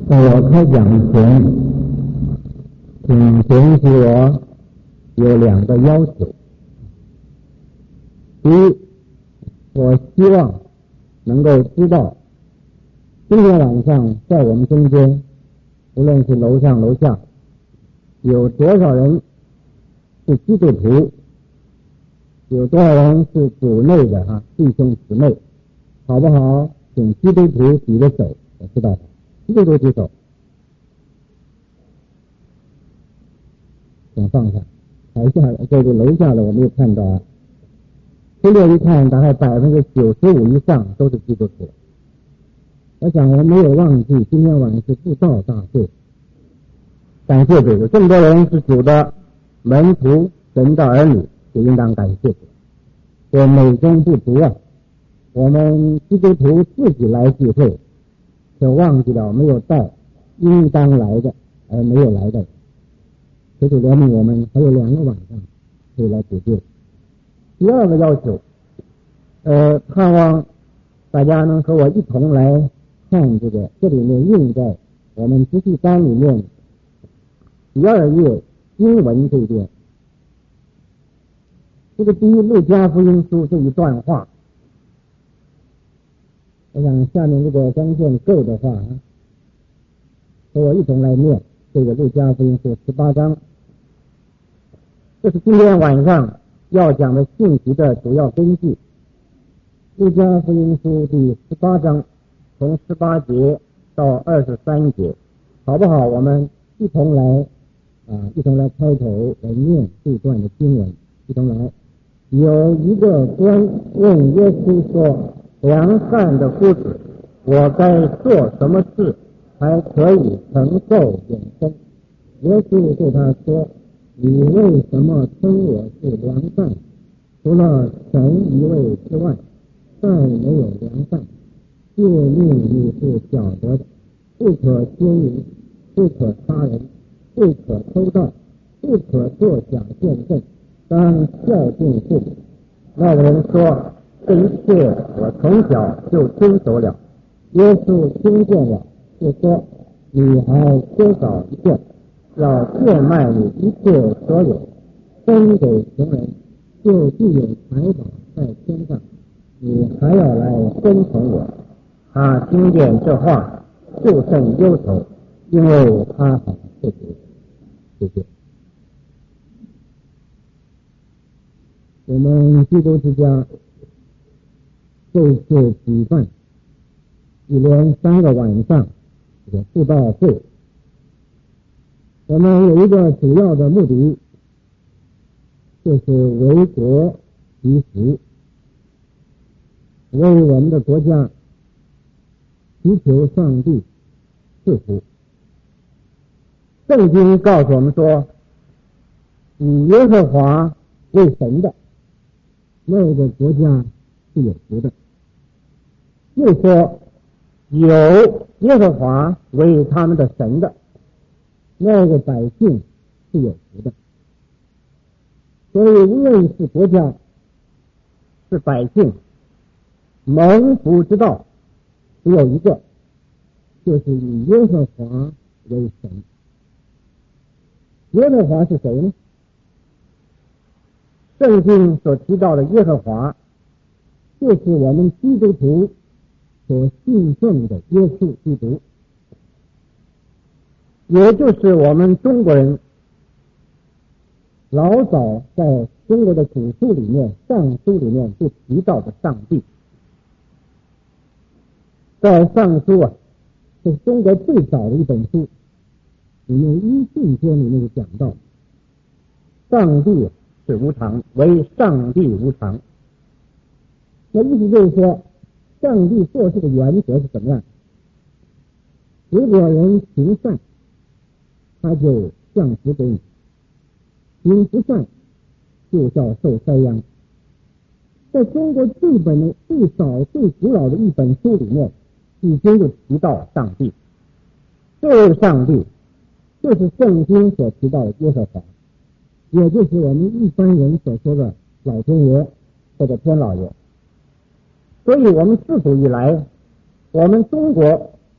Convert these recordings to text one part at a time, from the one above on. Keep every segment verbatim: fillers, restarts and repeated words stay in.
在我开讲前，请允许我有两个要求。第一，我希望能够知道今天晚上在我们中间，无论是楼上楼下，有多少人是基督徒，有多少人是主内的啊弟兄姊妹，好不好？请基督徒举个手，我知道基督徒举手，请放下。台下这个楼下的我没有看到啊，粗略一看，大概百分之九十五以上都是基督徒。我想我没有忘记，今天晚上是布道大会，感谢主，这么多人是主的门徒，神的儿女，就应当感谢主。我美中不足啊，我们基督徒自己来聚会，却忘记了没有带应当来的而没有来的。求主怜悯我们，还有两个晚上可以来解决。第二个要求，呃，盼望大家能和我一同来看这个，这里面印在我们实际单里面第二页经文这边。这个第一路加福音书这一段话，我想下面如果光线够的话，和我一同来念这个路加福音书十八章。这是今天晚上要讲的信息的主要根据。路加福音书第十八章，从十八节到二十三节，好不好？我们一同来啊，一同来开头来念这段的经文，一同来。有一个官问耶稣说：“良善的夫子，我该做什么事才可以承受永生？”耶稣对他说：“你为什么称我是良善？除了神一位之外，再没有良善。诫命你是晓得的，不可奸淫，不可杀人，不可偷盗，不可作假见证，当孝敬父母。”那人说：“这一切我从小就遵守了。”耶稣听见了，就说：“你还缺少一件，要变卖你一切所有，分给穷人，就必有财宝在天上。你还要来跟从我。”他听见这话，就甚忧愁，因为他很不足。谢谢。我们基督之家这次举办一连三个晚上这个布道会，我们有一个主要的目的，就是为国祈福，为我们的国家祈求上帝赐福。圣经告诉我们说，以耶和华为神的那个国家是有福的。又说有耶和华为他们的神的那个百姓是有福的。所以无论是国家是百姓，蒙福之道只有一个，就是以耶和华为神。耶和华是谁呢？圣经所提到的耶和华，就是我们基督徒所信奉的耶稣基督，也就是我们中国人老早在中国的古书里面、尚书里面就提到的上帝。在尚书啊，是中国最早的一本书，里面一信篇里面就讲到，上帝是无常，为上帝无常。那意思就是说，上帝做事的原则是怎么样？如果人行善，他就降福给你；行不善，就叫受灾殃。在中国最本最早最古老的一本书里面，已经就提到上帝。这位上帝就是圣经所提到的耶和华，也就是我们一般人所说的老天爷或者天老爷。所以我们自古以来，我们中国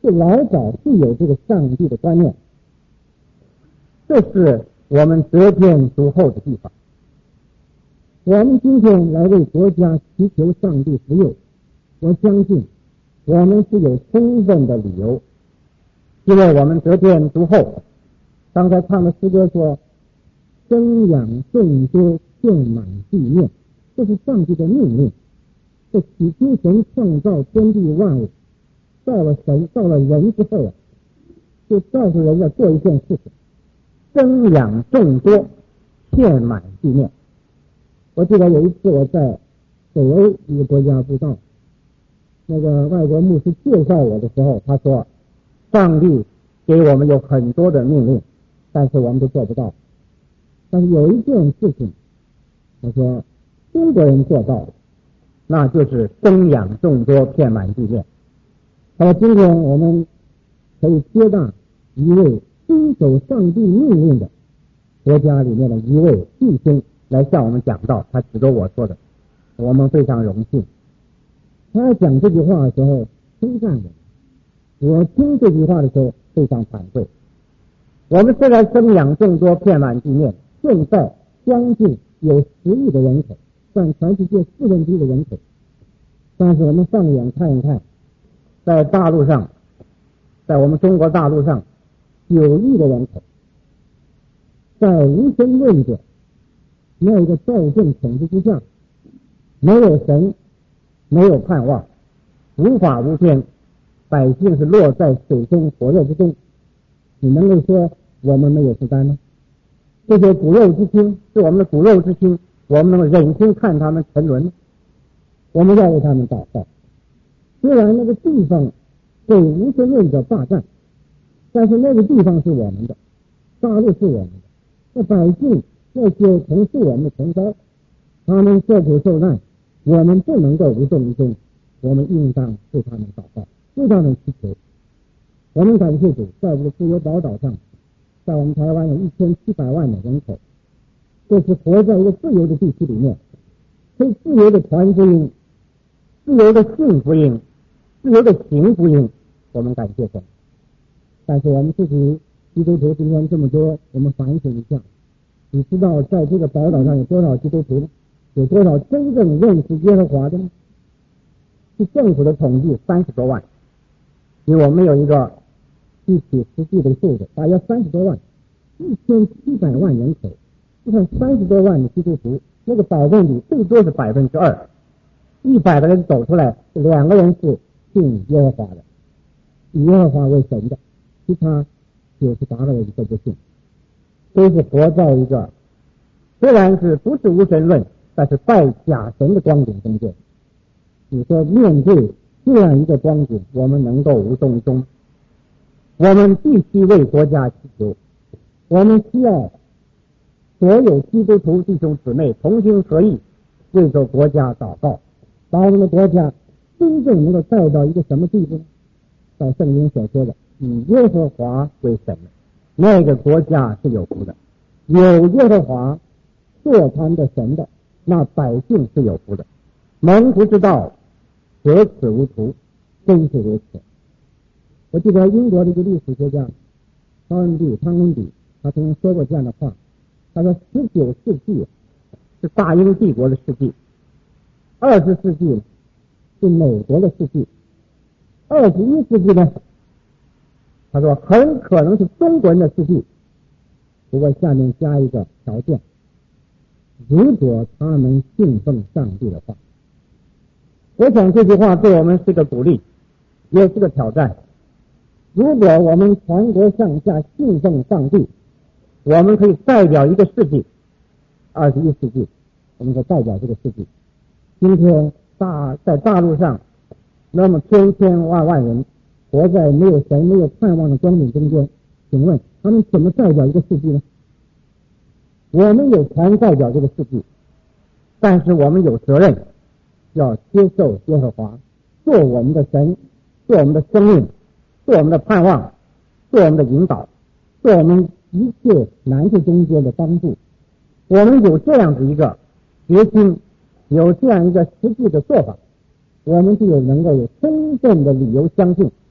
是老早就有这个上帝的观念，这是我们得天独厚的地方。我们今天来为国家祈求上帝福佑，我相信我们是有充分的理由，因为我们得天独厚。刚才唱的诗歌说，生养众多，遍满地面，这是上帝的命令。这起初神创造天地万物，到了神到了人之后啊，就告诉人要做一件事情，生养众多，遍满地面。我记得有一次我在北欧一个国家布道，那个外国牧师介绍我的时候，他说上帝给我们有很多的命令，但是我们都做不到。但是有一件事情，他说中国人做到了，那就是生养众多，遍满地面。他说今天我们可以接纳一位遵守上帝命令的国家里面的一位弟兄来向我们讲道，他指着我说的，我们非常荣幸。他讲这句话的时候称赞我，我听这句话的时候非常惭愧。我们虽然生养众多，遍满地面，现在将近有十亿的人口，占全世界四分之一的人口，但是我们放眼看一看，在大陆上，在我们中国大陆上九亿的人口，在无神论者那一个暴政统治之下，没有神，没有盼望，无法无天，百姓是落在水深火热之中。你能够说我们没有负担吗？这些骨肉之亲是我们的骨肉之亲，我们能够忍心看他们沉沦吗？我们要为他们祷告。虽然那个地方被无神论者霸占，但是那个地方是我们的，大陆是我们的，那百姓那些同是我们的同胞，他们受苦受难，我们不能够无动于衷，我们应当为他们祷告，为他们祈求。我们感谢主，在我们的自由宝岛上，在我们台湾有一千七百万的人口，这是活在一个自由的地区里面，可以自由的传福音，自由的信福音，自由的行福音，我们感谢神。但是我们自己基督徒今天这么多，我们反省一下，你知道在这个宝岛上有多少基督徒呢？有多少真正认识耶和华的呢？是政府的统计三十多万，因为我们有一个具体实际的数字，大约三十多万，一千七百万人口，你看三十多万的基督徒，那个百分比最多是百分之二，一百个人走出来，两个人是信耶和华的，以耶和华为神的，其他九十八个人都不信，都是活在一个虽然是不是无神论，但是拜假神的光景中间。你说面对这样一个光景，我们能够无动于衷？我们必须为国家祈求，我们需要所有基督徒弟兄姊妹同心合意，为这国家祷告，把我们的国家真正能够带到一个什么地步呢？到圣经所说的以耶和华为神，那个国家是有福的。有耶和华做他们的神的，那百姓是有福的。蒙福之道可耻无徒，真是如此。我记得英国的一个历史学家汤恩比汤恩比他曾经说过这样的话，他说十九世纪是大英帝国的世纪，二十世纪是美国的世纪，二十一世纪呢，他说很可能是中国人的世纪。不过下面加一个条件，如果他们信奉上帝的话。我想这句话对我们是个鼓励，也是个挑战。如果我们全国上下信奉上帝，我们可以代表一个世纪，二十一世纪，我们可以代表这个世纪。今天大在大陆上，那么千千万万人活在没有神、没有盼望的光景中间，请问他们怎么代表一个世纪呢？我们有权代表这个世纪，但是我们有责任要接受耶和华做我们的神，做我们的生命，做我们的盼望，做我们的引导，做我们一切难处中间的帮助。我们有这样的一个决心，有这样一个实际的做法，我们就有能够有充分的理由相信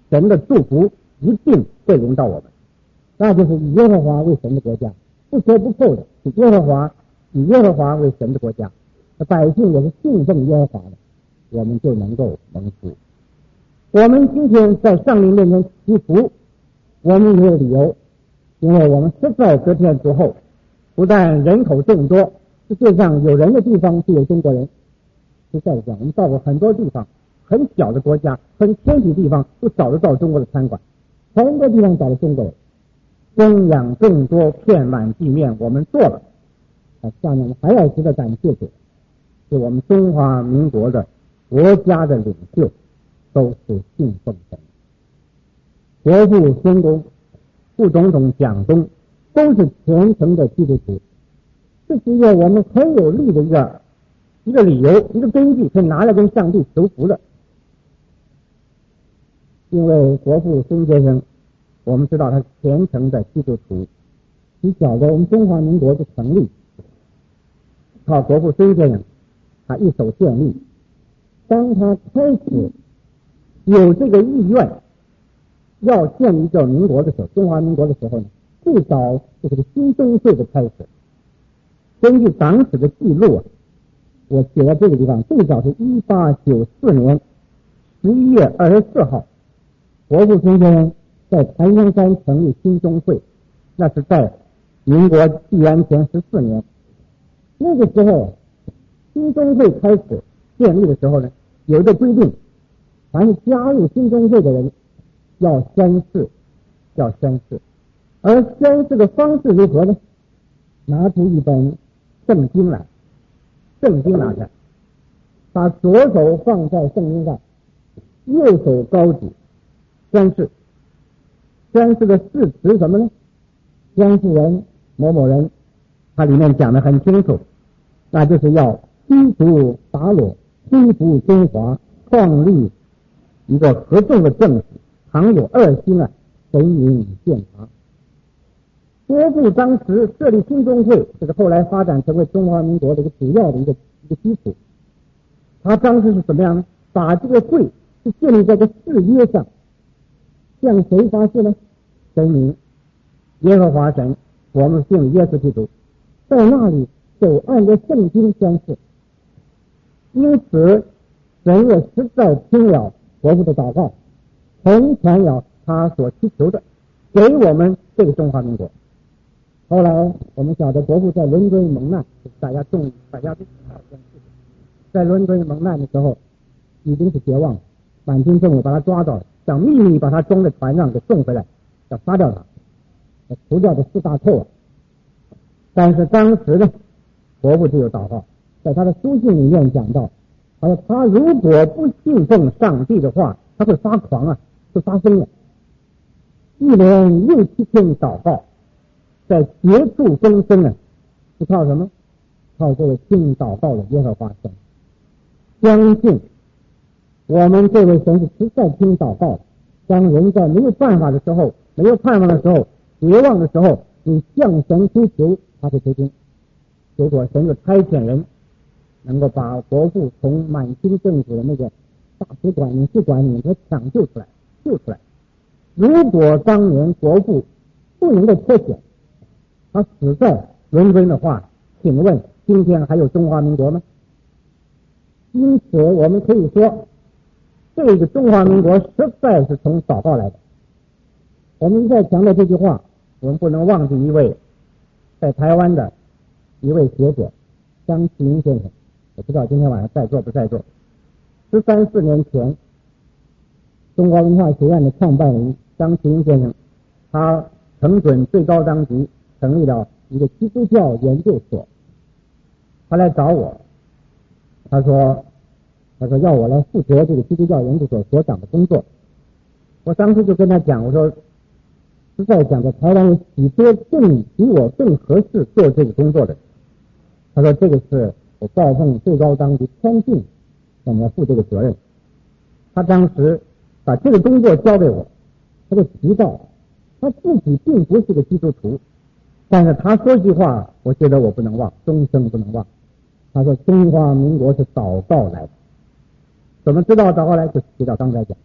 神的祝福一定会临到我们，那就是以耶和华为神的国家，不折不扣的以耶和华以耶和华为神的国家，那百姓也是信奉耶和华的，我们就能够蒙福。我们今天在上帝面前祈福，我们没有理由，因为我们实在得天独厚，不但人口众多，世界上有人的地方就有中国人。实在讲，我们到过很多地方，很小的国家，很偏僻地方都找得到中国的餐馆，很多地方找到中国人，供养众多，遍满地面，我们做了。啊，下面还要值得感谢的是我们中华民国的国家的领袖都是信奉神，国父孙中、副总统蒋东都是虔诚的基督徒，这是一个我们很有力的一个一个理由，一个根据，可以拿来跟上帝求福的。因为国父孙先生，我们知道他是虔诚的基督徒，你晓得我们中华民国的成立靠国父孙先生他一手建立。当他开始有这个意愿要建立一个民国的时候，中华民国的时候呢，最早就是个新中会的开始。根据党史的记录啊，我写在这个地方，最早是一八九四年十一月二十四号，国父孙先生在檀香山成立新中会，那是在民国纪元前十四年。那个时候新中会开始建立的时候呢，有一个规定，凡是加入新中会的人要宣誓，要宣誓。而宣誓的方式如何呢？拿出一本圣经来，圣经拿开，把左手放在圣经上，右手高举，宣誓。宣誓的誓词什么呢？宣誓人某某人，它里面讲得很清楚，那就是要驱逐鞑虏，恢复中华，创立一个合众的政府，倘有二心啊，神明鉴察。国父当时设立新中会，这个后来发展成为中华民国的一个主要的一个一个基础。他当时是怎么样呢？把这个会是建立在这个誓约上，向谁发誓呢？神明，耶和华神，我们信耶稣基督，在那里就按照圣经宣誓。因此神也实在听了国父的祷告，成全了他所祈求的，给我们这个中华民国。后来我们晓得国父在伦敦蒙难，大家重大家都知道这件事情。在伦敦蒙难的时候已经是绝望了，满清政府把他抓到了，想秘密把他装在船上给送回来，要杀掉他，除掉这四大寇啊。但是当时呢，国父就有祷告，在他的书信里面讲到，他说他如果不信奉上帝的话，他会发狂啊，会发疯的。一连六七天祷告，在绝处逢生呢，是靠什么？靠这位听祷告的耶和华神。相信我们这位神是实在听祷告的。当人在没有办法的时候，没有盼望的时候，绝望的时候，你向神呼求，他会垂听。结果神就差遣人，能够把国父从满清政府的那个大使馆、领事馆里面给抢救出来，救出来。如果当年国父不能够脱险，他死在伦敦的话，请问今天还有中华民国吗？因此我们可以说，这个中华民国实在是从祷告来的。我们一再强调这句话，我们不能忘记一位在台湾的一位学者张其英先生，我不知道今天晚上在座不在座。十三四年前，中国文化学院的创办人张其英先生，他承准最高当局成立了一个基督教研究所。他来找我，他说他说要我来负责这个基督教研究所所长的工作。我当时就跟他讲，我说实在讲，在台湾有许多更比我更合适做这个工作的人。他说这个是我报奉最高当局签订，我们要负这个责任。他当时把这个工作交给我，他就提到他自己并不是个基督徒，但是他说一句话，我觉得我不能忘，终生不能忘。他说中华民国是祷告来的。怎么知道祷告来？就提到刚才讲，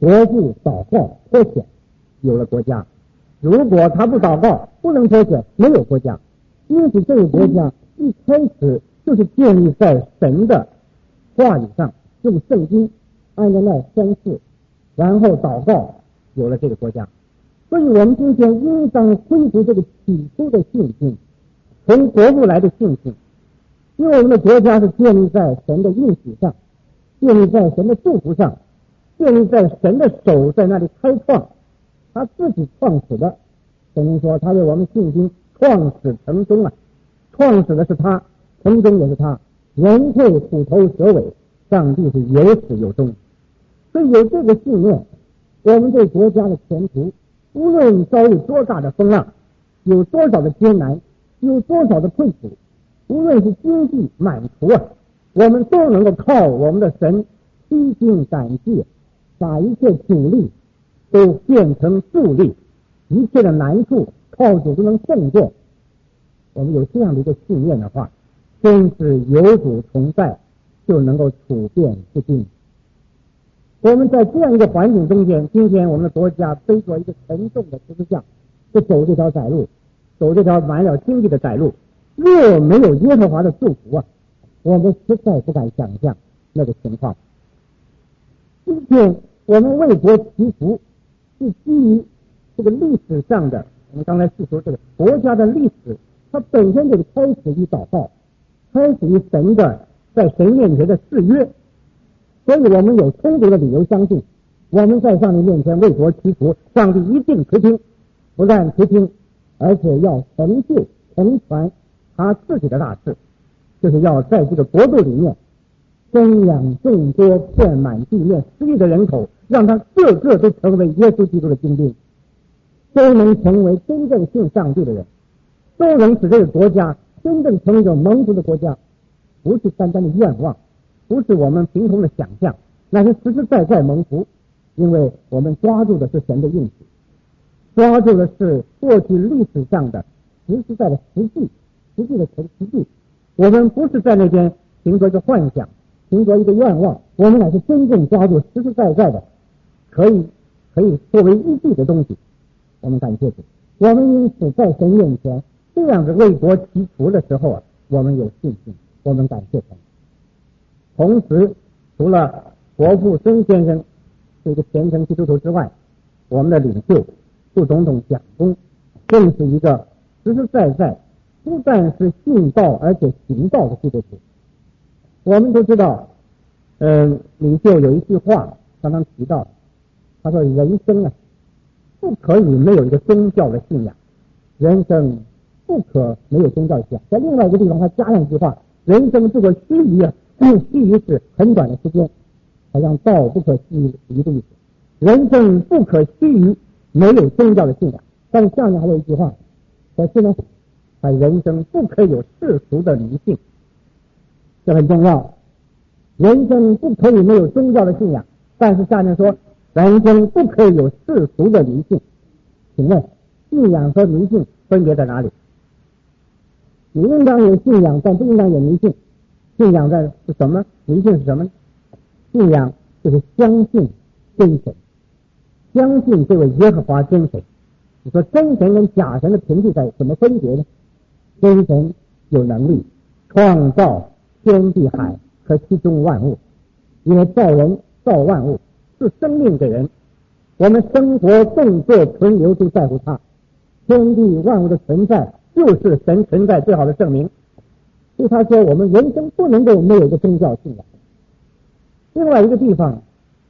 国父祷告脱险，有了国家；如果他不祷告，不能脱险，没有国家。因此，这个国家一开始就是建立在神的话语上，用圣经按照那宣誓，然后祷告，有了这个国家。所以我们今天应当恢复这个起初的信心，从国父来的信心，因为我们的国家是建立在神的应许上，建立在神的祝福上，建立在神的手在那里开创，他自己创始的。圣经说他为我们信心创始成终啊，创始的是他，成终也是他。人会虎头蛇尾，上帝是有始有终。所以有这个信念，我们对国家的前途，无论遭遇多大的风浪，有多少的艰难，有多少的困苦，无论是经济满足啊，我们都能够靠我们的神披荆斩棘，把一切阻力都变成助力，一切的难处靠主都能胜过。我们有这样的一个信念的话，真是有主同在，就能够处变不惊。我们在这样一个环境中间，今天我们的国家背着一个沉重的十字架，就走这条窄路，走这条满了荆棘的窄路。若没有耶和华的祝福啊，我们实在不敢想象那个情况。今天我们为国祈福，是基于这个历史上的，我们刚才是说这个国家的历史，它本身就是开始于祷告，开始于神的在神面前的誓约。所以我们有充足的理由相信，我们在上帝面前为国祈福，上帝一定垂听，不但垂听，而且要成就成全他自己的大事，就是要在这个国度里面生养众多，遍满地面十亿的人口，让他个个都成为耶稣基督的精兵，都能成为真正信上帝的人，都能使这个国家真正成为一个蒙福的国家，不是单单的愿望，不是我们凭空的想象，那是实实在在蒙福。因为我们抓住的是神的应许，抓住的是过去历史上的实实在的实际实际的实际。我们不是在那边凭着一个幻想，凭着一个愿望，我们乃是真正抓住实实在在的可以可以作为依据的东西。我们感谢主，我们因此在神面前这样子为国祈福的时候啊，我们有信心，我们感谢神。同时除了国父孙先生这个虔诚基督徒之外，我们的领袖副总统蒋公更是一个实实在在不但是信道而且行道的基督徒。我们都知道嗯、呃，领袖有一句话常常提到，他说人生啊不可以没有一个宗教的信仰，人生不可没有宗教的信仰。在另外一个地方他加上一句话，人生这个须臾啊，须臾是很短的时间，好像道不可须臾的意思。人生不可须臾没有宗教的信仰。但是下面还有一句话，可是呢他人生不可以有世俗的迷信，这很重要。人生不可以没有宗教的信仰，但是下面说人生不可以有世俗的迷信。请问信仰和迷信分别在哪里？你应当有信仰，但不应当有迷信。信仰在是什么？迷信是什么？信仰就是相信真神，相信这位耶和华真神。你说真神跟假神的凭据在怎么分别呢？真神有能力创造天地海和其中万物，因为造人造万物是生命给人，我们生活动作存留都在乎他，天地万物的存在就是神存在最好的证明。所以他说我们人生不能够没有一个宗教信仰。另外一个地方，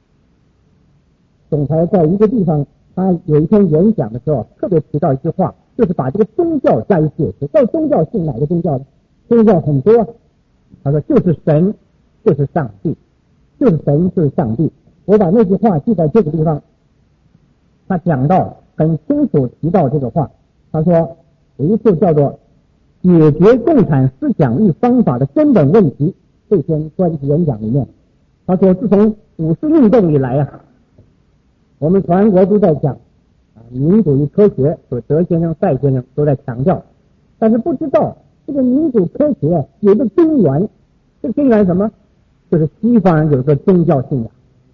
总裁在一个地方他有一天演讲的时候特别提到一句话，就是把这个宗教加以解释。在宗教信哪个宗教呢？宗教很多，他说就是神就是上帝，就是神就是上帝。我把那句话记在这个地方，他讲到很清楚提到这个话。他说有一次叫做解决共产思想与方法的根本问题这篇专题演讲里面，他说自从五四运动以来啊，我们全国都在讲啊民主与科学，所德先生赛先生都在强调，但是不知道这个民主科学有个根源，这个根源什么？就是西方人有个宗教信仰。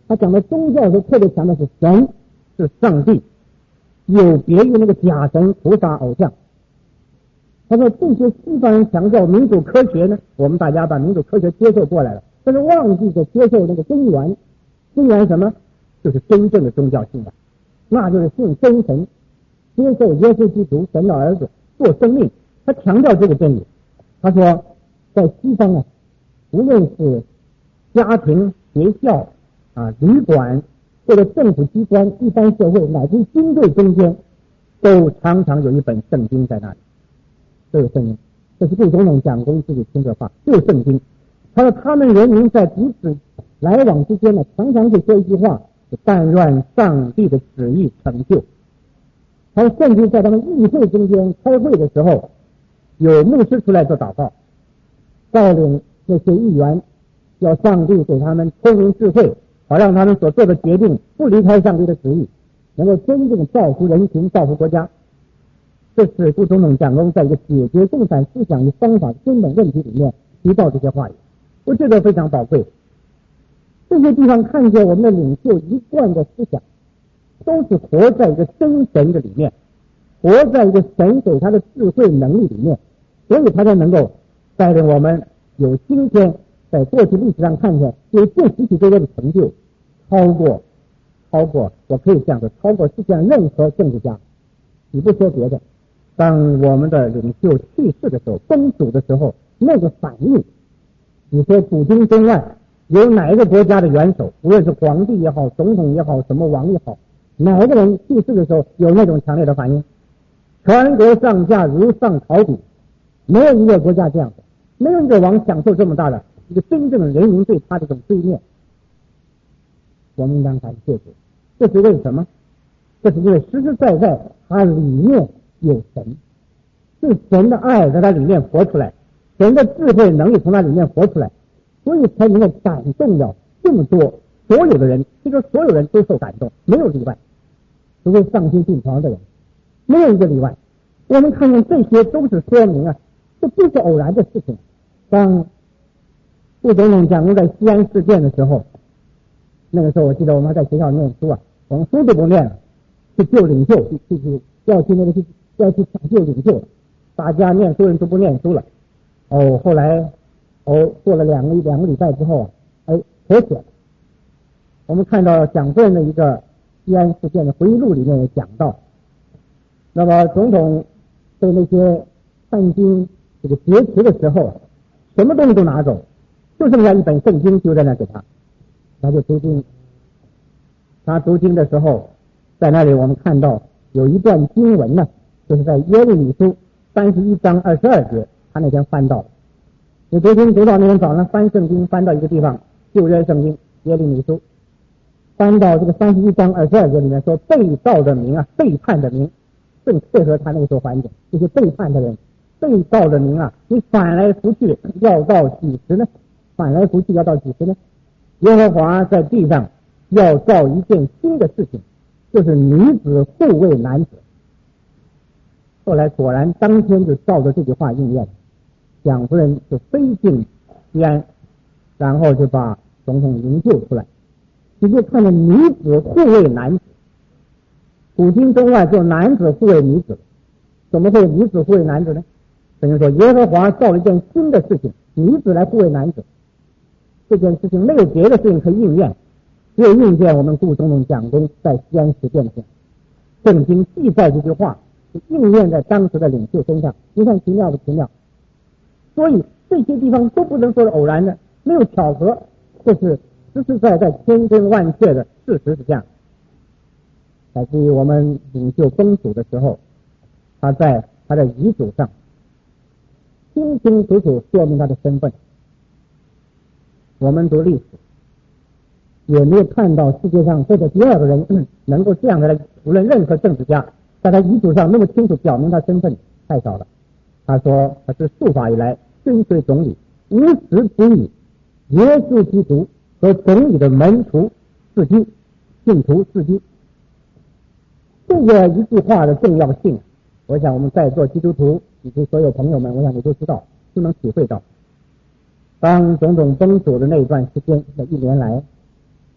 他讲的宗教是特别强调是神是上帝，有别于那个假神菩萨偶像。他说这些西方人强调民主科学呢，我们大家把民主科学接受过来了，但是忘记了接受那个根源。根源什么？就是真正的宗教信仰，那就是信真神，接受耶稣基督神的儿子做生命。他强调这个真理。他说在西方啊，无论是家庭、学校啊、旅馆或者政府机关、一般社会乃至军队中间，都常常有一本圣经在那里。这个圣经，这是顾总统讲公自己听的话，就是圣经。他说他们人民在彼此来往之间呢，常常会说一句话：但愿上帝的旨意成就。他说甚至在他们议会中间开会的时候，有牧师出来做祷告，带领那些议员要上帝给他们聪明智慧，好让他们所做的决定不离开上帝的旨意，能够真正造福人群、造福国家。这是顾总统讲公在一个解决共产思想与方法的根本问题里面提到这些话语，我觉得非常宝贵。这些地方看见我们的领袖一贯的思想都是活在一个真神的里面，活在一个神给他的智慧能力里面，所以他才能够带领我们有今天在过去历史上看见有这许许多多的成就，超过超过我可以这样说，超过世界上任何政治家。你不说别的，当我们的领袖去世的时候，崩主的时候，那个反应，你说古今中外有哪一个国家的元首，无论是皇帝也好，总统也好，什么王也好，哪一个人去世的时候有那种强烈的反应？全国上下如上考匣，没有一个国家这样的，没有一个王享受这么大的一个真正的人民对他这种追念。我们应当感谢主，这是为什么？这是因为实实在在他里面有神，是神的爱在他里面活出来，神的智慧能力从他里面活出来，所以才能够感动了这么多所有的人。这个所有人都受感动，没有例外，除非丧心病狂的人，没有一个例外。我们看见这些都是说明啊，这不是偶然的事情。当顾总统讲在西安事件的时候，那个时候我记得我们还在学校念书啊，我们书都不念了，去救领袖，去去去要去那个去要去抢救领袖，大家念书人都不念书了。哦，后来哦过了两个两个礼拜之后啊，哎和解了。我们看到蒋夫人的一个西安事件的回忆录里面也讲到，那么总统对那些叛军这个劫持的时候，什么东西都拿走，就剩下一本圣经丢在那给他，他就读经。他读经的时候，在那里我们看到有一段经文呢，就是在耶利米书三十一章二十二节，他那天翻到了。你读经读到那天早上翻圣经，翻到一个地方，旧约圣经耶利米书，翻到这个三十一章二十二节里面说，被盗的民啊，背叛的民，正配合他那个时候环境，这些背叛的人，被盗的民啊，你反来覆去要到几时呢？反来覆去要到几时呢？耶和华在地上要造一件新的事情，就是女子护卫男子。后来果然当天就照着这句话应验了，蒋夫人就飞进西安，然后就把总统营救出来。你就看到女子护卫男子，古今中外就男子护卫女子，怎么会有女子护卫男子呢？等于说耶和华造了一件新的事情，女子来护卫男子。这件事情没有别的事情可以应验，只有应验我们顾总统讲公在西安事件上，圣经记载这句话是应验在当时的领袖身上，你看奇妙不奇妙？所以这些地方都不能说是偶然的，没有巧合，这是实实在在千真万确的事实是这样。乃至于我们领袖崩主的时候，他在他的遗嘱上清清楚楚说明他的身份。我们读历史也没有看到世界上或者第二个人能够这样的来，无论任何政治家在他遗嘱上那么清楚表明他身份，太少了。他说他是束法以来跟随总理，无时不以耶稣基督和总理的门徒自居，信徒自居。这个一句话的重要性，我想我们在座基督徒以及所有朋友们，我想你都知道，都能体会到。当总统崩主的那一段时间，这一年来，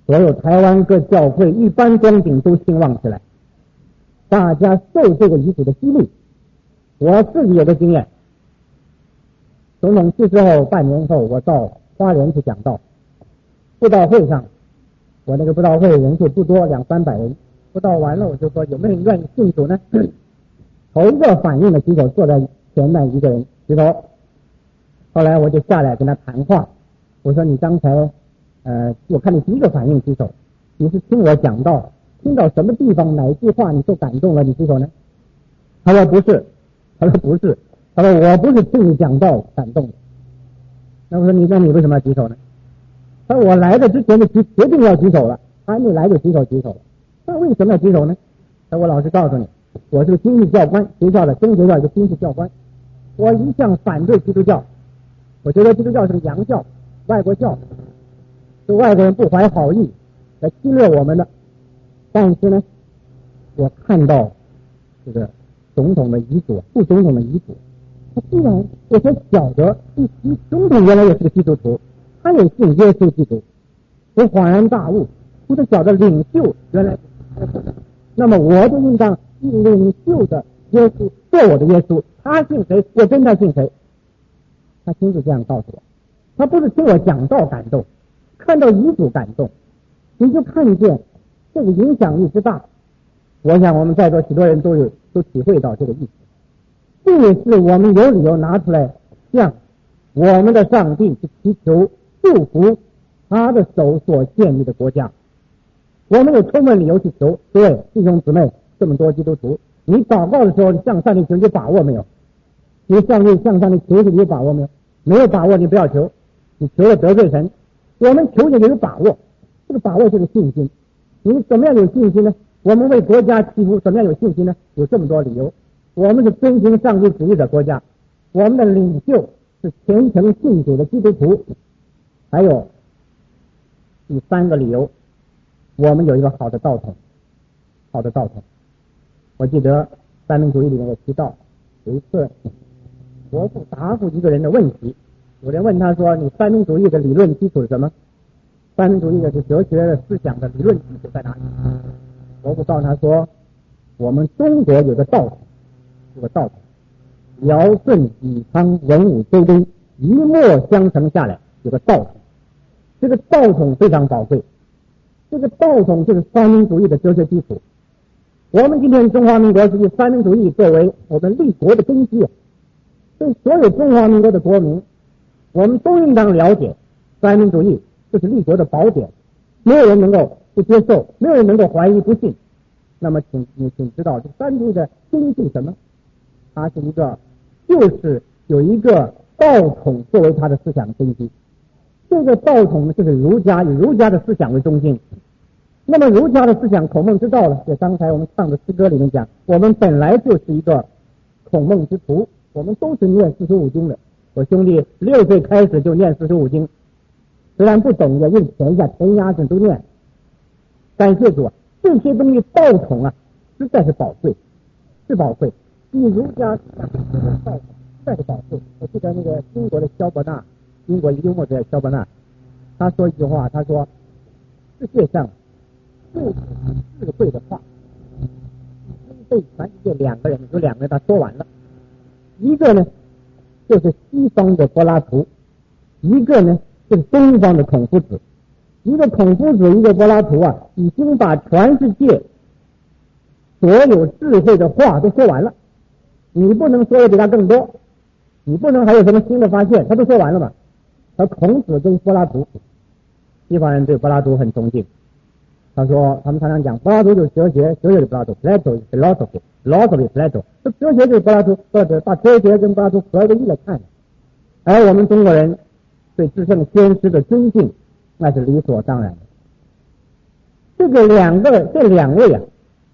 所有台湾各教会一般光景都兴旺起来，大家受这个遗嘱的激励。我自己有个经验，总统去世后半年后，我到花莲去讲道，布道会上，我那个布道会人数不多，两三百人，布道完了我就说有没有人愿意信主呢？头一个反应的举手，坐在前面一个人举手。后来我就下来跟他谈话，我说你刚才呃，我看你第一个反应举手，你是听我讲道，听到什么地方哪一句话你受感动了你举手呢？他说不是，他说不是，他说我不是听你讲道感动的。那我说你那你为什么要举手呢？他说我来的之前就决决定要举手了，还没来就举手举手了。那为什么要举手呢？那我老实告诉你，我是个军事教官，学校的中学校一个军事教官，我一向反对基督教，我觉得基督教是个洋教，外国教，是外国人不怀好意来侵略我们的。但是呢，我看到这个总统的遗嘱，副总统的遗嘱，他既然我才晓得，你总统原来也是个基督徒，他也信耶稣基督，我恍然大悟，我才晓得领袖原来，那么我就应当以领袖的耶稣做我的耶稣，他信谁，我跟他信谁。他亲自这样告诉我，他不是听我讲道感动，看到遗嘱感动，你就看见这个影响力之大。我想我们在座许多人都有都体会到这个意思，这也是我们有理由拿出来向我们的上帝去祈求祝福他的手所建立的国家。我们有充分理由去求。各位弟兄姊妹，这么多基督徒，你祷告的时候，你向上帝求，你有把握没有？你向上向上帝求你有把握没有？没有把握你不要求，你求了得罪神。我们求你有把握，这个把握就是信心。你怎么样有信心呢？我们为国家祈福怎么样有信心呢？有这么多理由。我们是遵循上帝旨意的国家，我们的领袖是虔诚信主的基督徒。还有第三个理由，我们有一个好的道统，好的道统。我记得三民主义里面有提到，有一次国父答复一个人的问题，有人问他说，你三民主义的理论基础是什么？三民主义的是哲学的思想的理论基础在哪里？国父告诉他说，我们中国有个道统，有个道统，尧舜禹汤文武周公一脉相承下来，有个道统。这个道统非常宝贵，这个道统就是三民主义的哲学基础。我们今天中华民国是以三民主义作为我们立国的根基，所以所有中华民国的国民，我们都应当了解三民主义就是立国的宝典，没有人能够不接受，没有人能够怀疑不信。那么请你请知道这三民主义的根基什么？它是一个就是有一个道统作为它的思想根基。这个道统呢，就是儒家，以儒家的思想为中心。那么儒家的思想孔孟之道呢，就刚才我们唱的诗歌里面讲，我们本来就是一个孔孟之徒，我们都是念四书五经的。我兄弟六岁开始就念四书五经，虽然不懂，也用填一下填鸭子都念。感谢主啊，这些东西道统啊，实在是宝贵，是宝贵。以儒家思想的道统实在是宝贵。我记得那个英国的萧伯纳，英国一个幽默者萧伯纳，他说一句话，他说世界上最智慧的话已经被全世界两个人，有两个人他说完了。一个呢就是西方的柏拉图，一个呢就是东方的孔夫子。一个孔夫子，一个柏拉图啊，已经把全世界所有智慧的话都说完了。你不能说的比他更多，你不能还有什么新的发现，他都说完了嘛。而孔子跟柏拉图，西方人对柏拉图很崇敬。他说，他们常常讲柏拉图就是哲学，哲学是柏拉图 ，Plato is philosophy，philosophy is Plato， 这哲学就是柏拉图，或者把哲学跟柏拉图合为一来看。而我们中国人对至圣先师的尊敬，那是理所当然的。这个两个这两位啊，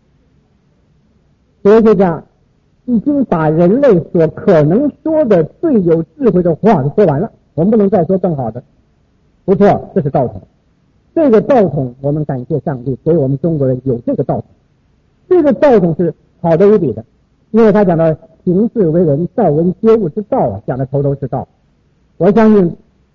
哲学家已经把人类所可能说的最有智慧的话都说完了，我们不能再说更好的。不错，这是道统。这个道统我们感谢上帝给我们中国人有这个道统。这个道统是好的无比的，因为他讲到行事为人，待人接物之道啊，讲的头头是道。我相信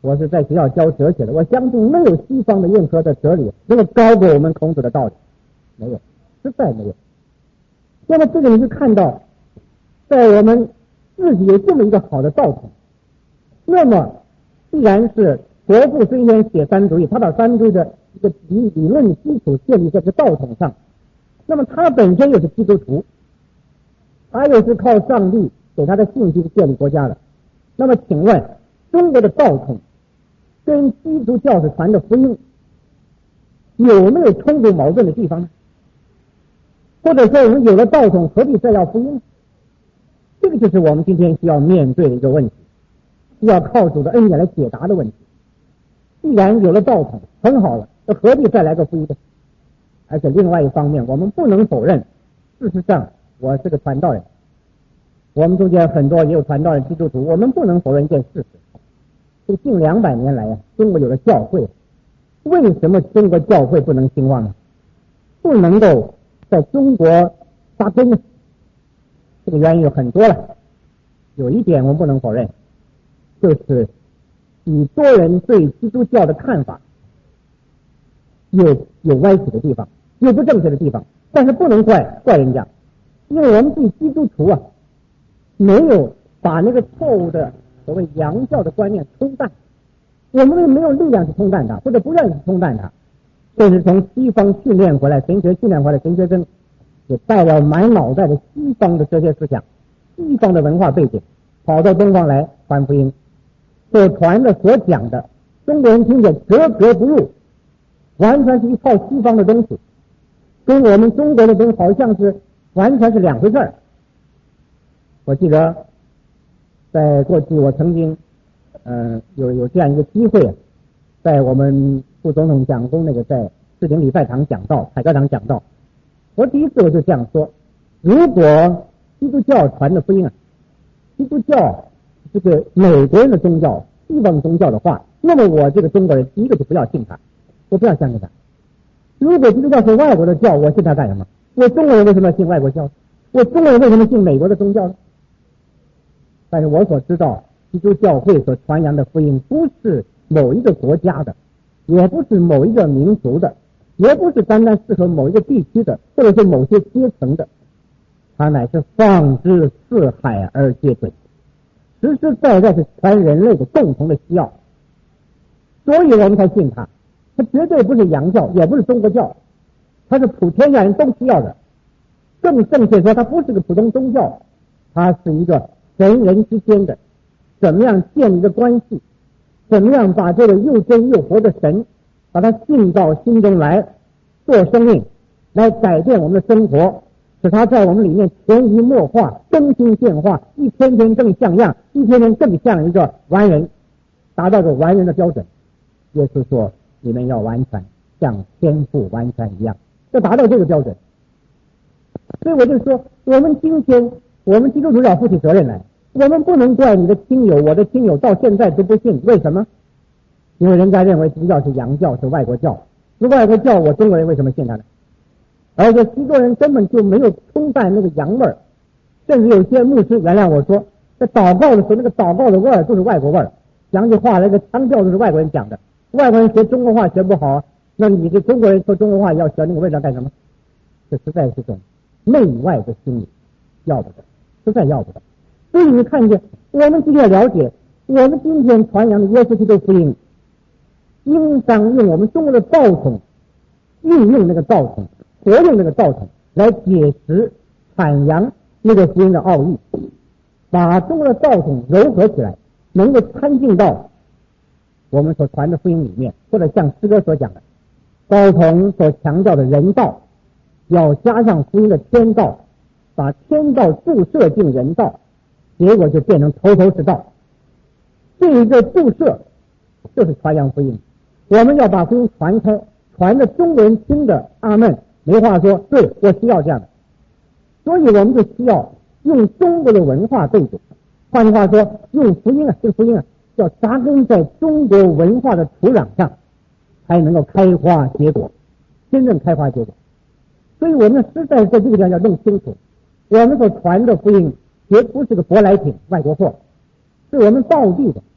我是在学校教哲学的，我相信没有西方的任何的哲理能够高过我们孔子的道理，没有，实在没有。那么这个你就看到，在我们自己有这么一个好的道统，那么既然是国父孙先写三主义，他把三主义的一个理理论基础建立在这个道统上，那么他本身又是基督徒，他又是靠上帝给他的信息建立国家的。那么请问中国的道统跟基督教是传的福音有没有冲突矛盾的地方呢？或者说我们有了道统何必再要福音呢？这个就是我们今天需要面对的一个问题，需要靠主的恩典来解答的问题。既然有了道统很好了，那何必再来个福音呢？而且另外一方面我们不能否认，事实上我是个传道人，我们中间很多也有传道人基督徒，我们不能否认一件事实，这近两百年来啊，中国有了教会，为什么中国教会不能兴旺呢？不能够在中国扎根呢？这个原因有很多了。有一点我们不能否认，就是许多人对基督教的看法有有歪曲的地方，有不正确的地方，但是不能怪怪人家，因为我们对基督徒啊没有把那个错误的所谓洋教的观念冲淡，我们没有力量去冲淡它，或者不愿意去冲淡它，这是从西方训练回来神学训练回来神学生也带了满脑袋的西方的哲学思想，西方的文化背景，跑到东方来传福音，所传的所讲的中国人听着格格不入，完全是一套西方的东西，跟我们中国的东西好像是完全是两回事儿。我记得在过去我曾经呃有有这样一个机会，在我们副总统讲功那个在市井礼拜堂讲道，海教堂讲道，我第一次我就这样说，如果基督教传的福音啊，基督教这个美国人的宗教西方宗教的话，那么我这个中国人第一个就不要信他，我不要相信他。如果基督教是外国的教，我信他干什么？我中国人为什么要信外国教？我中国人为什么信美国的宗教呢？但是我所知道基督教会所传扬的福音不是某一个国家的，也不是某一个民族的，也不是单单适合某一个地区的，或者是某些阶层的，它乃是放之四海而皆准，实实在在是全人类的共同的需要，所以我们才信它。它绝对不是洋教，也不是中国教，它是普天下人都需要的。更正确说，它不是个普通宗教，它是一个人人之间的怎么样建立的关系，怎么样把这个又真又活的神把它进到心中来做生命，来改变我们的生活，使它在我们里面潜移默化更新变化，一天天更像样，一天天更像一个完人，达到个完人的标准。耶稣说你们要完全像天父完全一样，要达到这个标准。所以我就说我们今天我们基督徒要负起责任来，我们不能怪你的亲友，我的亲友到现在都不信，为什么？因为人家认为基督教是洋教，是外国教，是外国教，我中国人为什么信他呢？而且许多人根本就没有冲淡那个洋味儿，甚至有些牧师原谅我说，在祷告的时候那个祷告的味儿都是外国味儿，讲句话那个腔调都是外国人讲的，外国人学中国话学不好，那你这中国人说中国话要学那个味道干什么？这实在是一种内外的心理，要不得，实在要不得。所以你看见我们今天了解，我们今天传扬的耶稣基督福音，应当用我们中国的道统，运用那个道统，活用那个道统来解释阐扬那个福音的奥义，把中国的道统糅合起来，能够参进到我们所传的福音里面，或者像诗歌所讲的道统所强调的人道，要加上福音的天道，把天道注射进人道，结果就变成头头是道。这一个注射就是传扬福音，我们要把福音传开，传的中国人听的阿门，没话说，对，我需要这样的。所以我们就需要用中国的文化背景，换句话说，用福音啊，这个福音啊，要扎根在中国文化的土壤上，才能够开花结果，真正开花结果。所以我们实在在这个地方要弄清楚，我们所传的福音绝不是个舶来品，外国货，是我们道地的，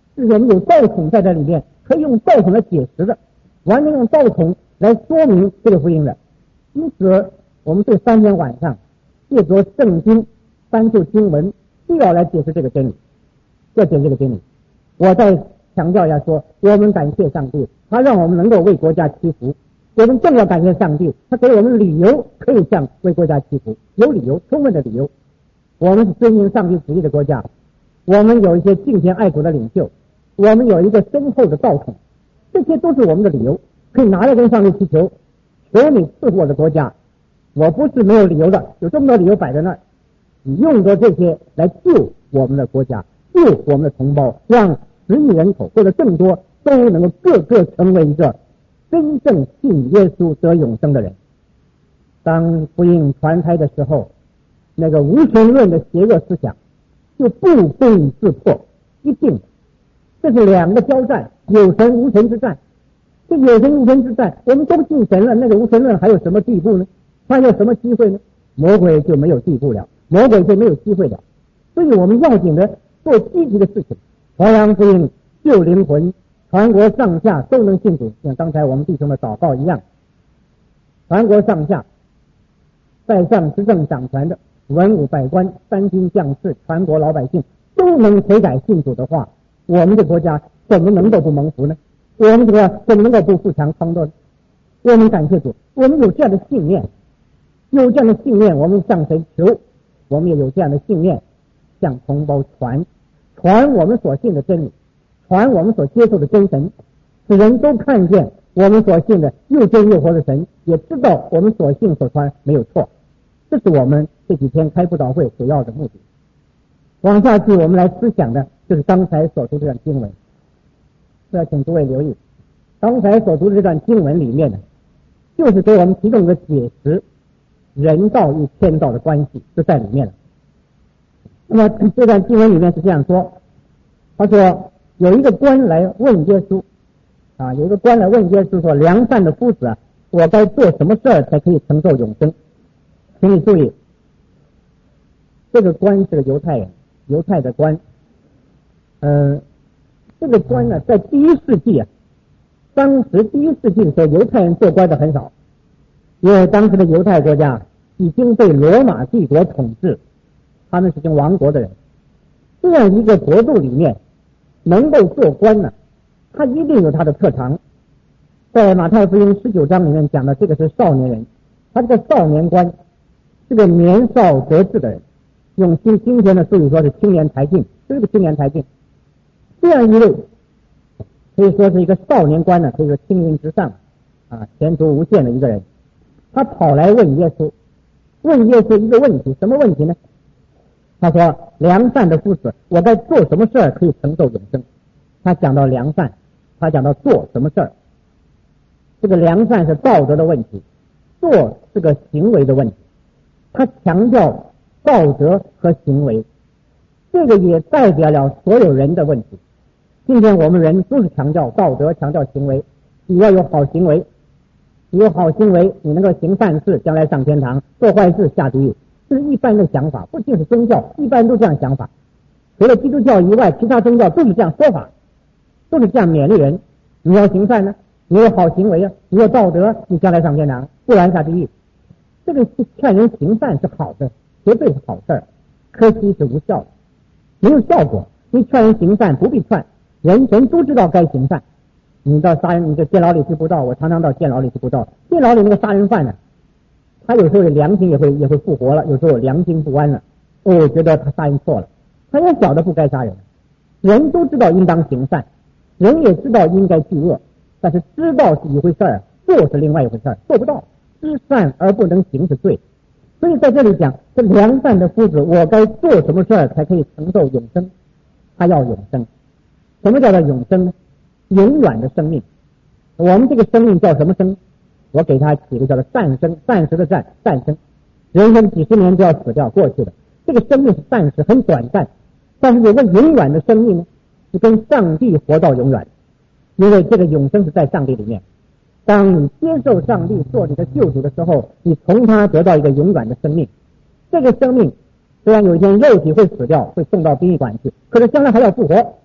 是我们有道统在这里面，可以用道统来解释的，完全用道统来说明这个福音的。因此我们这三天晚上借着圣经三处经文都要来解释这个真理，要解释这个真理。我再强调一下说，我们感谢上帝，他让我们能够为国家祈福，我们更要感谢上帝，他给我们理由可以这样为国家祈福，有理由，充分的理由。我们是遵循上帝旨意的国家，我们有一些敬虔爱国的领袖，我们有一个深厚的道统，这些都是我们的理由，可以拿来跟上帝祈求，求你赐福我的国家。我不是没有理由的，有这么多理由摆在那儿，你用着这些来救我们的国家，救我们的同胞，让十亿人口或者更多都能够个个成为一个真正信耶稣得永生的人。当福音传开的时候，那个无神论的邪恶思想就不攻自破，一定这是两个交战，有神无神之战。这有神无神之战，我们都信神了，那个无神论还有什么地步呢？还有什么机会呢？魔鬼就没有地步了，魔鬼就没有机会了。所以我们要紧的做积极的事情，传扬福音，救灵魂，全国上下都能信主，像刚才我们弟兄的祷告一样，全国上下在上执政掌权的文武百官、三军将士、全国老百姓都能悔改信主的话，我们的国家怎么能够不蒙福呢？我们这个怎么能够不富强康乐？我们感谢主，我们有这样的信念，有这样的信念，我们向谁求？我们也有这样的信念，向同胞传传我们所信的真理，传我们所接受的真神，使人都看见我们所信的又真又活的神，也知道我们所信所传没有错。这是我们这几天开布道会主要的目的。往下去我们来思想的就是刚才所读这段经文，要请诸位留意，刚才所读的这段经文里面呢，就是给我们提供一个解释人道与天道的关系，就在里面了。那么这段经文里面是这样说，他说有一个官来问耶稣啊，有一个官来问耶稣说，良善的夫子啊，我该做什么事儿才可以承受永生？请你注意，这个官是个犹太人，犹太的官，呃，这个官呢，在第一世纪啊，当时第一世纪的时候，犹太人做官的很少，因为当时的犹太国家已经被罗马帝国统治，他们是已经亡国的人。这样一个国度里面，能够做官呢，他一定有他的特长。在马太福音十九章里面讲的，这个是少年人，他这个少年官是个年少得志的人，用今今天的术语说是青年才俊，这个青年才俊。这样一位可以说是一个少年官呢，可以说青云直上啊，前途无限的一个人。他跑来问耶稣，问耶稣一个问题，什么问题呢？他说，良善的夫子，我该做什么事儿可以承受永生？他讲到良善，他讲到做什么事儿。这个良善是道德的问题，做是个行为的问题。他强调道德和行为，这个也代表了所有人的问题。今天我们人都是强调道德，强调行为，你要有好行为，你有好行为，你能够行善事，将来上天堂；做坏事下地狱。这是一般的想法，不仅是宗教，一般都这样想法。除了基督教以外，其他宗教都是这样说法，都是这样勉励人。你要行善呢，你有好行为啊，你有道德，你将来上天堂，不然下地狱。这个劝人行善是好的，绝对是好事儿，可惜是无效的，没有效果。你劝人行善不必劝，人人都知道该行善。你到杀人，你到监牢里去布道，我常常到监牢里去布道。监牢里那个杀人犯呢，他有时候良心也会也会复活了，有时候良心不安了，哦，我觉得他杀人错了，他也晓得不该杀人。人都知道应当行善，人也知道应该惧恶，但是知道是一回事儿，做是另外一回事儿，做不到。知善而不能行是罪。所以在这里讲，这良善的夫子，我该做什么事儿才可以承受永生？他要永生。什么叫做永生呢？永远的生命。我们这个生命叫什么生？我给他起个叫做暂生，暂时的暂，暂生。人生几十年就要死掉过去的，这个生命是暂时很短暂，但是有个永远的生命呢，是跟上帝活到永远，因为这个永生是在上帝里面。当你接受上帝做你的救主的时候，你从他得到一个永远的生命。这个生命虽然有一天肉体会死掉，会送到殡仪馆去，可是将来还要复活。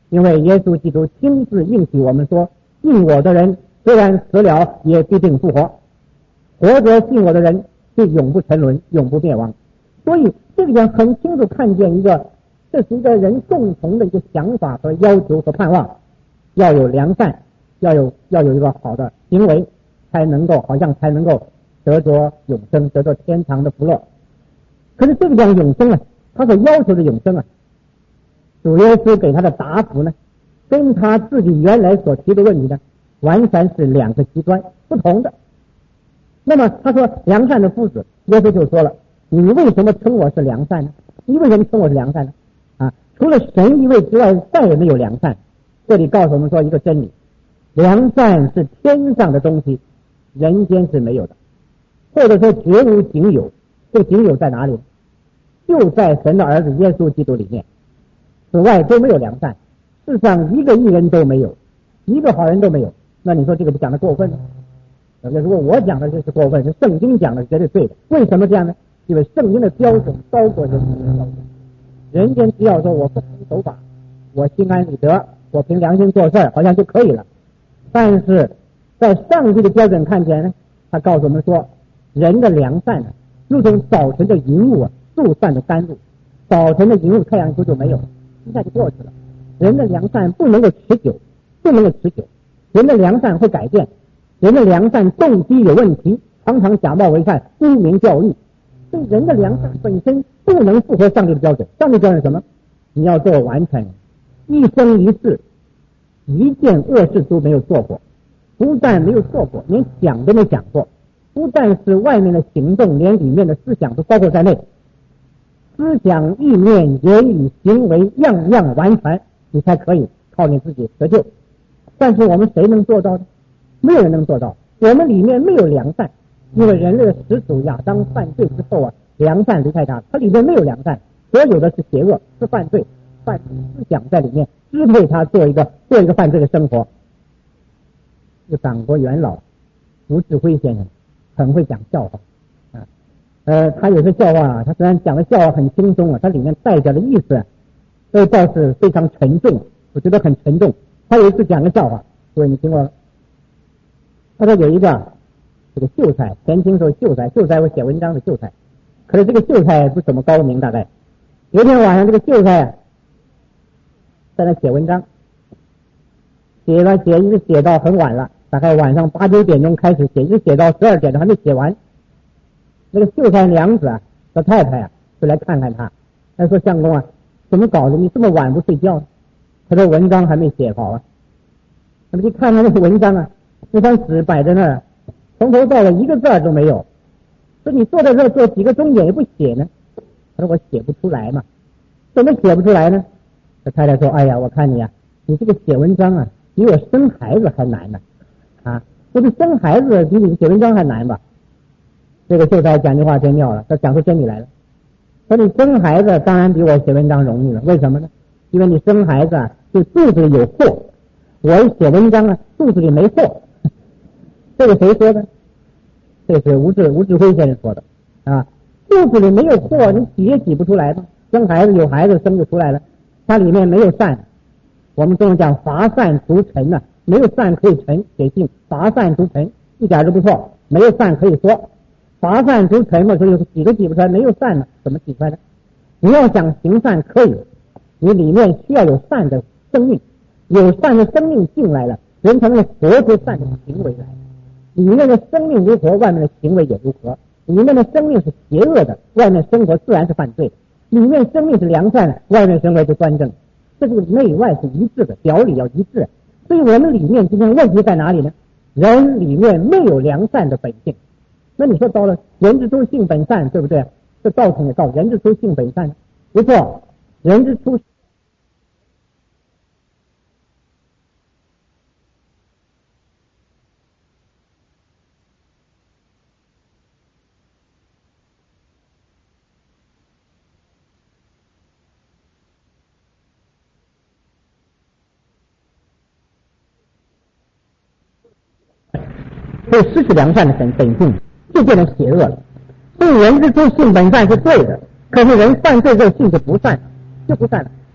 因为耶稣基督亲自应许我们说，信我的人虽然死了也必定复活，活着信我的人是永不沉沦，永不灭亡。所以这里边很清楚看见一个，这是一个人共同的一个想法和要求和盼望，要有良善，要有要有一个好的行为，才能够好像才能够得着永生，得着天堂的福乐。可是这个讲永生啊，他所要求的永生啊，主耶稣给他的答复呢，跟他自己原来所提的问题呢，完全是两个极端不同的。那么他说良善的夫子，耶稣就说了，你为什么称我是良善呢？你为什么称我是良善呢？啊，除了神一位之外，再也没有良善。这里告诉我们说一个真理，良善是天上的东西，人间是没有的，或者说绝无仅有。这个仅有在哪里？就在神的儿子耶稣基督里面，此外都没有良善，世上一个义人都没有，一个好人都没有。那你说这个不讲的过分吗？如果我讲的这是过分，是圣经讲的绝对对的。为什么这样呢？因为圣经的标准高过人间的标准。人间只要说我奉行守法，我心安理得，我凭良心做事好像就可以了。但是在上帝的标准看起来呢，他告诉我们说，人的良善呢，如同早晨的云雾啊，速散的甘露。早晨的云雾太阳一出就没有了，一下就过去了。人的良善不能够持久，不能够持久。人的良善会改变，人的良善动机有问题，常常假冒为善，污名教育。所以人的良善本身不能符合上帝的标准。上帝标准是什么？你要做完全人，一生一世一件恶事都没有做过，不但没有做过，连想都没想过。不但是外面的行动，连里面的思想都包括在内。思想、意念、言语、行为，样样完全，你才可以靠你自己得救。但是我们谁能做到呢？没有人能做到。我们里面没有良善，因为人类的始祖亚当犯罪之后啊，良善离开他，他里面没有良善，所有的是邪恶，是犯罪，犯思想在里面支配他做一个做一个犯罪的生活。这个党国元老吴志辉先生很会讲笑话啊，呃，他有些笑话啊，他虽然讲的笑话很轻松啊，他里面代表的意思啊，都倒是非常沉重，我觉得很沉重。他有一次讲个笑话，各位你听过了？他说有一个这个秀才，前清时候秀才，秀才会写文章的秀才，可是这个秀才不怎么高明，大概有一天晚上这个秀才啊，在那写文章，写了写一直写到很晚了，大概晚上八九点钟开始写，一直写到十二点钟还没写完。那个秀才娘子啊，老太太啊，就来看看他，他说相公啊，怎么搞的？你这么晚不睡觉呢？他说文章还没写好啊。那么一看他那个文章啊，那张纸摆在那儿，从头到尾一个字都没有。说你坐在这儿坐几个钟点也不写呢？他说我写不出来嘛。怎么写不出来呢？这太太说，哎呀，我看你啊，你这个写文章啊，比我生孩子还难呢。啊，这个生孩子比你写文章还难吧？这个秀才讲句话真妙了，他讲出真理来了。说你生孩子当然比我写文章容易了，为什么呢？因为你生孩子啊，就肚子里有货，我写文章啊，肚子里没货。这个谁说的？这是吴志吴志辉先生说的啊。肚子里没有货，你挤也挤不出来嘛。生孩子有孩子生就出来了，它里面没有善。我们中文讲乏善足陈啊，没有善可以陈，写信乏善足陈，一点都不错，没有善可以说。乏善足陈嘛，所以挤都挤不出来，没有善呢，怎么挤出来呢？你要想行善可以，你里面需要有善的生命，有善的生命进来了，人才能活出善的行为来。里面的生命如何，外面的行为也如何。里面的生命是邪恶的，外面生活自然是犯罪的；里面生命是良善的，外面生活是端正。这个内外是一致的，表里要一致。所以我们里面今天问题在哪里呢？人里面没有良善的本性。那你说到了人之初性本善，对不对？这道统也告人之初性本善，不错，人之初会失去良善的本本性，就变成邪恶了。所以人之初性本善是对的，可是人犯罪之后性就不善，就不善了。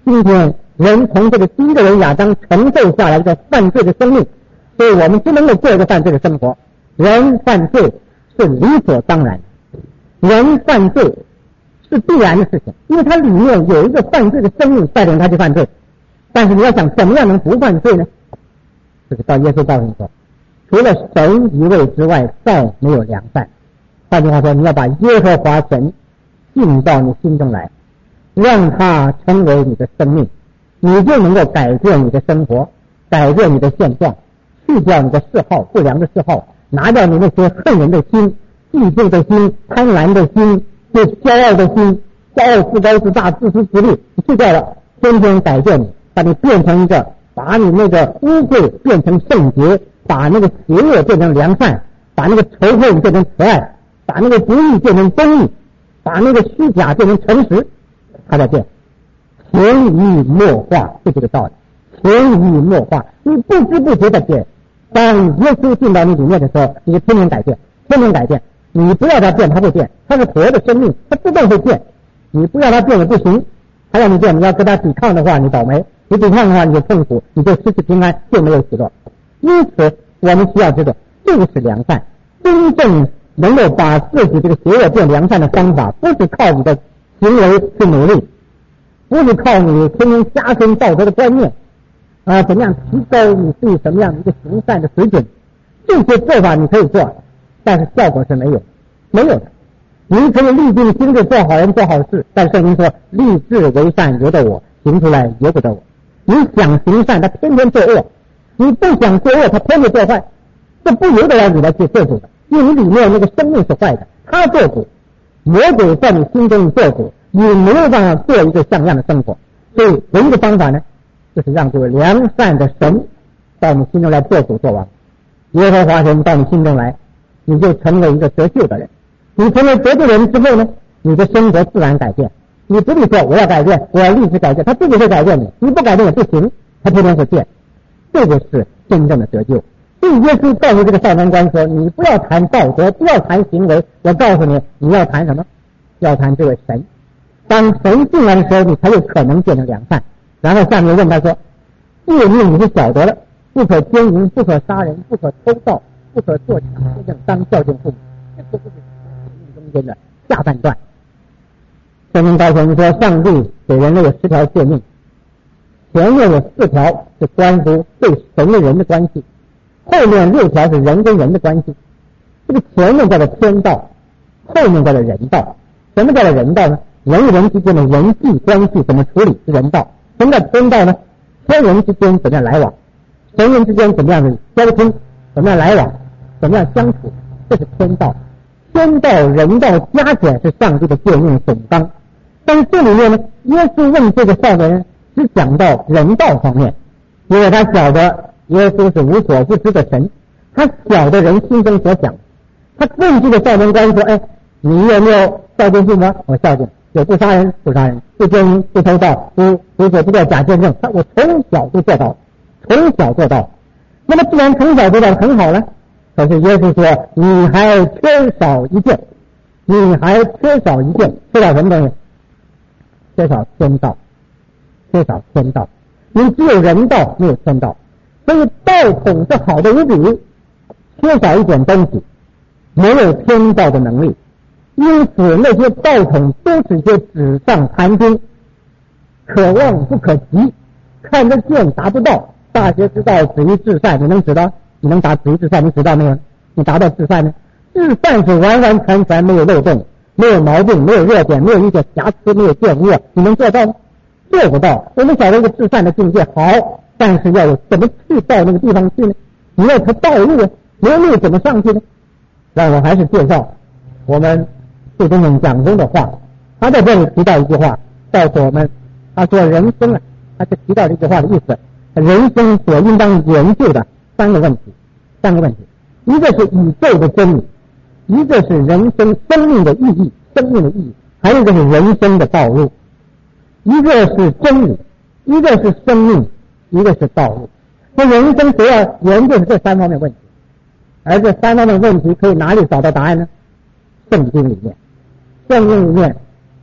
今天人从这个第一个人亚当承受下来的犯罪的生命，所以我们不能够过一个犯罪的生活。人犯罪是理所当然的，人犯罪是必然的事情，因为它里面有一个犯罪的生命带领他去犯罪。但是你要想怎么样能不犯罪呢？这个到耶稣告诉你说，除了神一位之外，再没有良善。换句话说，你要把耶和华神进到你心中来，让他成为你的生命，你就能够改变你的生活，改变你的现状，去掉你的嗜好，不良的嗜好，拿掉你那些恨人的心、嫉妒的心、贪婪的心、对骄傲的心、骄傲自高自大、自私自利，你去掉了，天天改变你，把你变成一个，把你那个污秽变成圣洁，把那个邪恶变成良善，把那个仇恨变成慈爱，把那个不义变成公义，把那个虚假变成诚实，他在变，潜移默化，是这个道理。潜移默化，你不知不觉的变。当耶稣进到你里面的时候，你就天天改变，天天改变。你不要他变，他会变，他是活的生命，他自动会变。你不要他变也不行，他让你变，你要跟他抵抗的话，你倒霉；你抵抗的话，你就痛苦，你就失去平安，就没有喜乐。因此，我们需要知道，这个是良善，真正能够把自己这个邪恶变良善的方法，不是靠你的行为去努力，不是靠你天天加深道德的观念啊，怎么样提高你对什么样的一个行善的水准，这些做法你可以做，但是效果是没有没有的。你可以立定心志做好人做好事，但圣经说立志为善由得我，行出来由不得我。你想行善，他天天做恶；你不想做恶，他天天做坏，这不由得让你来去做主的，因为你里面那个生命是坏的，他做主，魔鬼在你心中做主，你没有办法做一个像样的生活。所以唯一的方法呢，就是让这个良善的神到你心中来做主做王。耶和华神到你心中来，你就成为一个得救的人。你成为得救人之后呢，你的生活自然改变。你不必说我要改变，我要立志改变，他自己会改变你，你不改变也不行，他天天会变。这个是真正的得救。所以耶稣告诉这个少年官说，你不要谈道德，不要谈行为，我告诉你，你要谈什么？要谈这位神。当神进来的时候，你才有可能变成良善。然后下面问他说，诫命你是晓得了，不可奸淫，不可杀人，不可偷盗，不可作假见证，当孝敬父母。这个就是命中间的下半段。圣经告诉我们说，上帝给人类有十条诫命，前面有四条是关乎对神的人的关系，后面六条是人跟人的关系。这个前面叫做天道，后面叫做人道。什么叫做人道呢？人与人之间的人际关系怎么处理是人道。什么叫天道呢？天人之间怎么样来往，神人之间怎么样的交通，怎么样来往，怎么样相处，这是天道。天道人道加起来是上帝的诫命总纲。但是这里面呢，耶稣问这个少年人只讲到人道方面，因为他晓得耶稣是无所不知的神，他晓得人心中所想。他问这个少年官说，哎，你有没有孝敬父母？我孝敬。有不杀人不杀人，不奸淫不偷盗，不不做不做假见证，他我从小就做到，从小做到。那么既然从小做到很好了，可是耶稣说你还缺少一件，你还缺少一件，缺少什么东西？缺少天道，缺少天道。你只有人道，没有天道，所以道统是好的无比，缺少一点东西，没有天道的能力。因此那些道统都是些纸上谈兵，可望不可及，看得见达不到。大学之道止于至善，你能知道？你能达止于至善？你知道没有？你达到至善呢？至善是完完全全没有漏洞，没有毛病，没有弱点，没有一点瑕疵，没有玷污，你能做到吗？做不到。我们晓得一个至善的境界好，但是要有怎么去到那个地方去呢？你要条道路啊，没有路怎么上去呢？让我还是介绍我们最终人讲中的话。他在这里提到一句话，告诉我们，他说人生啊，他是提到这句话的意思，人生所应当研究的三个问题，三个问题，一个是宇宙的真理，一个是人生生命的意义，生命的意义，还有一个是人生的道路。一个是真理，一个是生命，一个是道路。那人生主要研究是这三方面问题，而这三方面问题可以哪里找到答案呢？圣经里面，圣经里面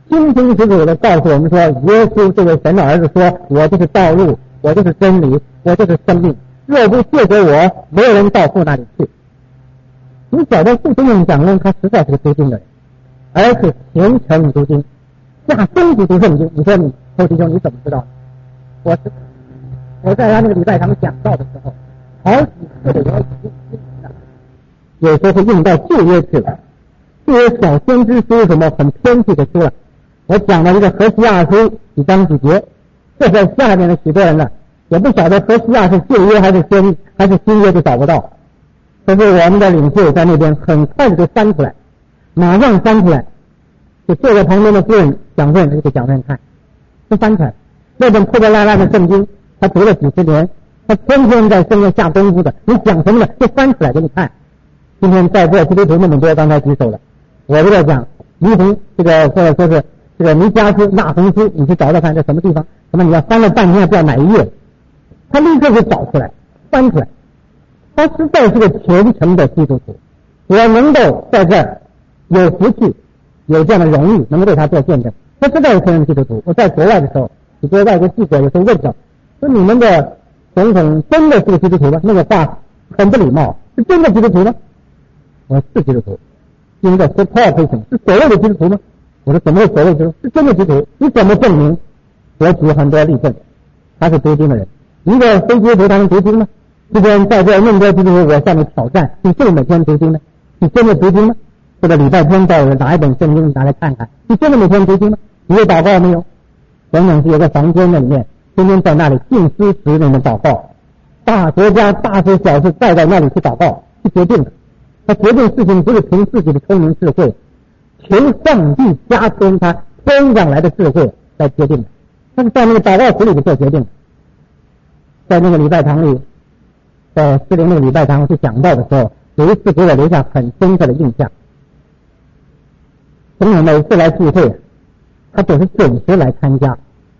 清清楚楚的告诉我们说，耶稣这位神的儿子说，我就是道路，我就是真理，我就是生命，若不借给我，没有人到父那里去。你晓得不仅仅讲论他实在是个读经的人，而且虔诚读经，下终极读圣经。你说你周弟兄你怎么知道？我是我在他那个礼拜堂讲道的时候，好几次的有有时候会用到旧约去了，旧约小先知书什么很偏僻的书了。我讲了一个何西阿书几章几节，这在下面的许多人呢也不晓得何西阿是旧约还是新还是新约，就找不到。可是我们的领袖在那边很快就翻出来，马上翻出来，就坐在旁边的夫人讲论就给讲论看，就翻出来。那本破破烂烂的圣经，他读了几十年，他天天在身上下功夫的，你讲什么的就翻出来给你看。今天在座基督徒那么多，刚才举手了，我就在讲弥红这个或者说是这个弥迦书、那鸿书，你去找找看在什么地方，什么你要翻了半天要不知道哪一页，他立刻就找出来翻出来。他实在是个虔诚的基督徒，我能够在这儿有福气有这样的荣誉能够对他做见证，他实在是虔诚基督徒。我在国外的时候，许多外国记者有时候问到说，你们的总统真的是个基督徒吗？那个话很不礼貌，是真的基督徒吗？我说是基督徒，因为 supportation 是所谓的基督徒吗？我说怎么会所谓基督徒？是真的基督徒，你怎么证明？我举很多例证，他是读经的人，一个非基督徒他能读经吗？今天在这那么多基督徒，我向你挑战，你是不是每天读经呢？你真的读经吗？或者礼拜天到拿一本圣经拿来看看，你真的每天读经吗？你有祷告没有？整整是有个房间在里面，天天在那里静思时那边祷告，大国家大事小事带在那里去祷告去决定的。他决定事情不是凭自己的聪明智慧，求上帝加添他天上来的智慧来决定的，他是在那个祷告室里做决定的。在那个礼拜堂里，在士林那个礼拜堂去讲道的时候，有一次给我留下很深刻的印象。总统每次来聚会，他总是准时来参加。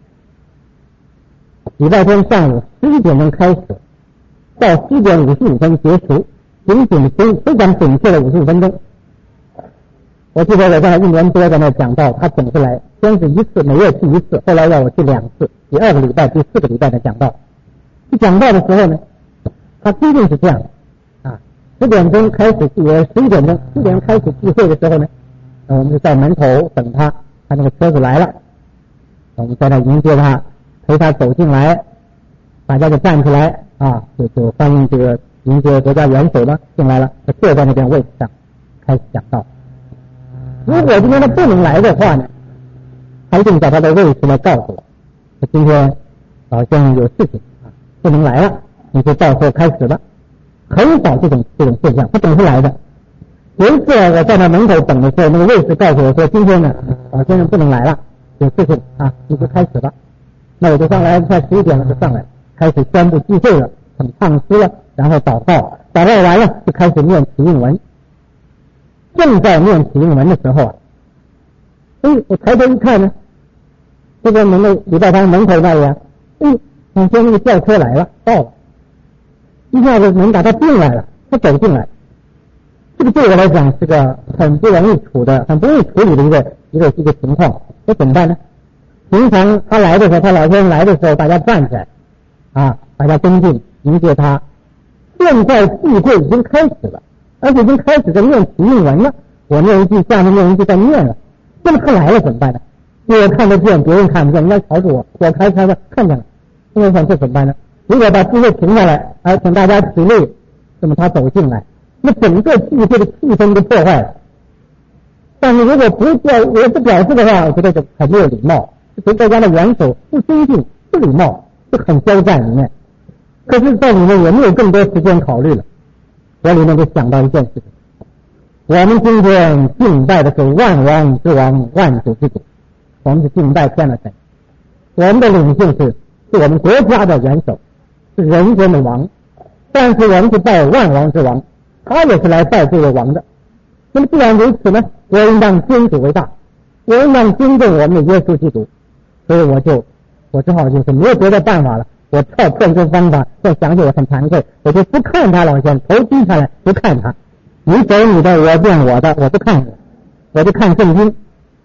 礼拜天上午十一点钟开始，到七点五十五分结束，仅仅非非常准确的五十五分钟。我记得我在一年多在那讲道，他总是来，先是一次，每月去一次，后来要我去两次，第二个礼拜、第四个礼拜的讲道。去讲道的时候呢，他规定是这样的啊，十点钟开始聚会，十一点钟，十点钟开始聚会的时候呢，我们就在门口等他，他那个车子来了，我们在那迎接他，陪他走进来，大家就站出来啊，就就欢迎这个迎接国家元首呢进来了，他坐在那边位置上开始讲道。如果今天他不能来的话呢，他一定在他的位置来告诉我，他今天好像有事情啊，不能来了，你就到时候开始了。很少这种这种现象，他总是来的。有一次我在那门口等的时候，那个卫士告诉我说，今天呢老先生不能来了，有事情啊，你就开始了。那我就上来，快十一点了就上来，开始宣布聚会了，等唱诗了，然后祷告，祷告完了就开始念启应文。正在念启应文的时候啊，哎，我抬头一看呢，这个门的礼拜堂门口那里啊，哎，我说那个轿车来了，到了，一下子门把他进来了，他走进来。这个对我来讲是个很不容易处的、很不容易处理的一个一个一个情况。我怎么办呢？平常他来的时候，他老先生来的时候，大家站起来啊，大家恭敬迎接他。现在聚会已经开始了，而且已经开始在念启应文了。我念一句，下面念一句在念了。那么他来了怎么办呢？我看得见，别人看不见，人家瞧着我，我开开的看见了。我想这怎么办呢？如果把聚会停下来，而请大家起立，那么他走进来，那整个聚会的气氛都破坏了。但是如果不表我不表示的话，我觉得就很没有礼貌，对国家的元首不尊敬、不礼貌，就很交战里面。可是在里面也没有更多时间考虑了，我里面就想到一件事情：我们今天敬拜的是万王之王、万主之主，我们是敬拜天的神。我们的领袖是是我们国家的元首，是人间的王，但是我们是拜万王之王，他也是来拜这位王的。那么既然如此呢，我应当尊主为大，我应当尊重我们的耶稣基督，所以我就我只好就是没有别的办法了，我靠骗这方法，再想起我很惭愧，我就不看他老先生，头低下来不看他，你走你的，我变我的，我不看你，我就看圣经。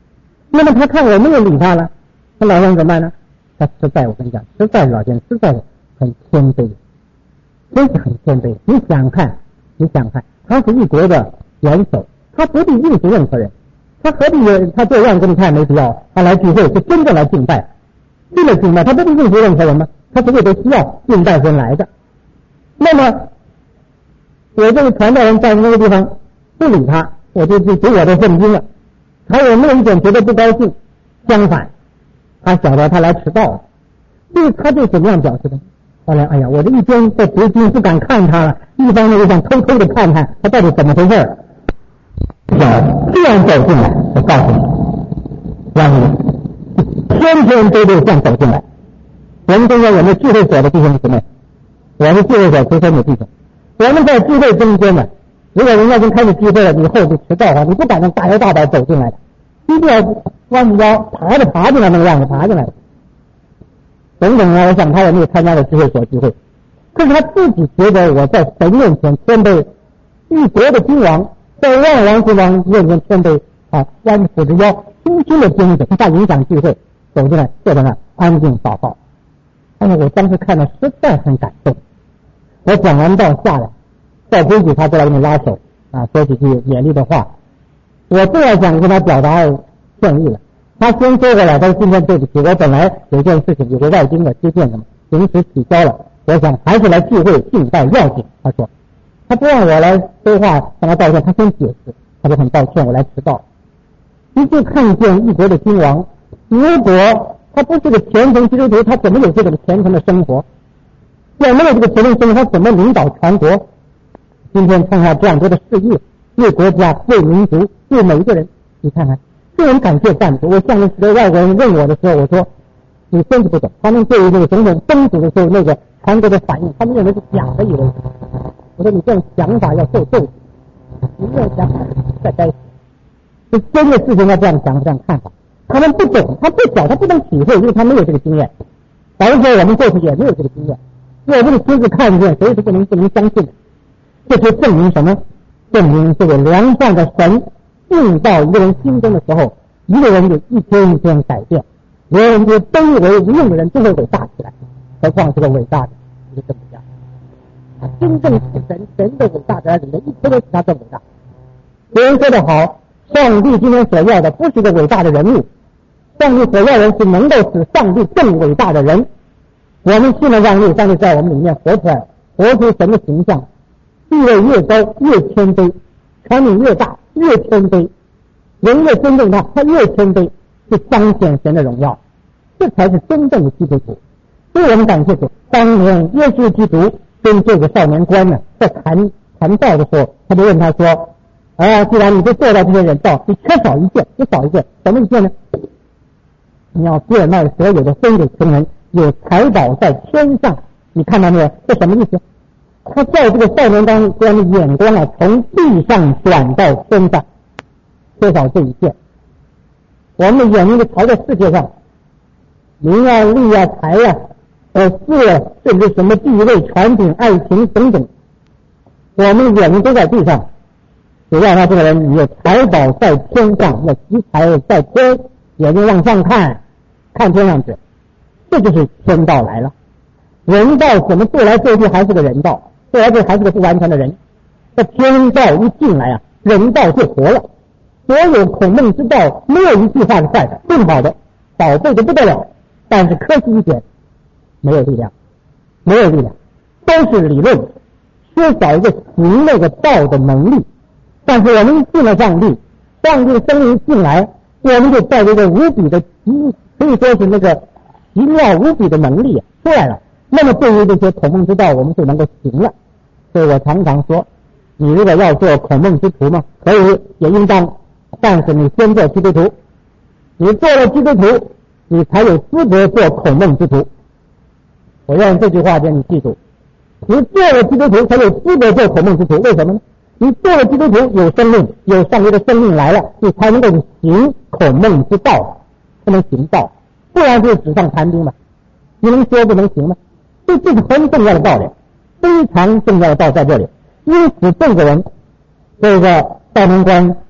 那么他看我没有理他了，那老人怎么办呢？他实在，我跟你讲，实在老先实在很谦卑，真是很谦卑。你想看，你想看，他是一国的元首，他不必应付任何人，他何必他这样给你看没必要？他来聚会是真正来敬拜，真的敬拜，他不必应付任何人吗？他是为了需要敬拜人来的。那么我这个传道人在那个地方不理他，我就去读我的圣经了。他有没有一点觉得不高兴？相反，他晓得他来迟到了，所以他就怎么样表示的？后来，哎呀，我这一边在读经不敢看他了，一方面又想偷偷的看看他到底怎么回事儿。这样走进来，我告诉你，让你天天都得这样走进来。我们中间有没有聚会所的弟兄姊妹？我是聚会所出身的弟兄。我们在聚会中间呢，如果人家已经开始聚会了，你后就迟到的话，你不敢让大摇大摆走进来的，一定要弯着腰爬着爬进来，那个样子爬进来的。等等啊，我想他也没有参加过聚会所聚会，可是他自己觉得我在神面前谦卑，一国的君王在万王之王面前谦卑啊，弯着着腰，轻轻的盯着，不怕影响聚会，走进来坐在那安静祷告。哎呀，我当时看了实在很感动。我讲完道下来，照规矩他过来给你拉手啊，说几句勉励的话。我正要想跟他表达歉意了，他先说过来，他说今天对不起，我本来有件事情有个外经的接见的嘛，临时取消了，我想还是来聚会敬拜要紧。他说他不让我来说话向他道歉，他先解释，他说很抱歉我来迟到。你就看见一国的君王，如果他不是个虔诚基督徒，他怎么有这种虔诚的生活？要没有这个虔诚生活，他怎么领导全国？今天创下这样多的事业，为国家、为民族、为每一个人，你看看，这人感谢赞主。我向那些外国人问我的时候，我说你真是不懂，他们对于这个总统登基的时候那个全国的反应，他们认为是假的，以为我说你这种想法要受咒诅，你这种想法在该死。就真的事情要这样想，这样看法，他们不懂，他不晓，他不能体会，因为他没有这个经验。而且我们过去也没有这个经验，我们的亲自看见，谁是不能不能相信的？这就证明什么？证明这个良善的神进到一个人心中的时候，一个人就一天一天改变，别人就都以为无用的人就会伟大起来，何况这个伟大的是这么样啊！真正是神神的伟大的人，一天都比他更伟大。有人说得好，上帝今天所要的不是一个伟大的人物，上帝所要的是能够使上帝更伟大的人。我们信了上帝，上帝在我们里面活出来，活出神的形象，地位越高越谦卑，权柄越大越谦卑，人越尊重他，他越谦卑，是彰显神的荣耀，这才是真正的基督徒。所以我们感谢主，当年耶稣基督跟这个少年官呢在谈谈道的时候，他就问他说啊，既然你都做到这些人道，你缺少一件，你少一件，什么一件呢？你要变卖所有的分给穷人，有财宝在天上。你看到没有？这什么意思？他在这个少年当官的眼光啊，从地上转到天上，缺少这一件。我们的眼睛就朝在世界上，名啊、利啊、财啊、呃、色啊，甚至什么地位、权柄、爱情等等，我们的眼睛都在地上。只要他这个人有财宝在天上，有集财在天，眼睛往上看，看天上去，这就是天道来了。人道怎么做来做去还是个人道，做来做去还是个不完全的人。这天道一进来啊，人道就活了。所有孔孟之道没有一句话是坏的，更好的，宝贝的不得了。但是可惜一点，没有力量，没有力量，都是理论，缺少一个行那个道的能力。但是我们进了上帝，上帝的生命进来，我们就带着一个无比的，可以说是那个奇妙无比的能力出来了。那么对于这些孔孟之道，我们就能够行了。所以我常常说，你如果要做孔孟之徒嘛，可以也应当，但是你先做基督徒，你做了基督徒，你才有资格做孔孟之徒。我让这句话让你记住，你做了基督徒才有资格做孔孟之徒。为什么呢？你做了基督徒，有生命，有上帝的生命来了，你才能够行孔孟之道，不能行道，不然就是纸上谈兵嘛，你能说不能行吗？所以这是很重要的道理，非常重要的道在这里。因此这个人，这个少年官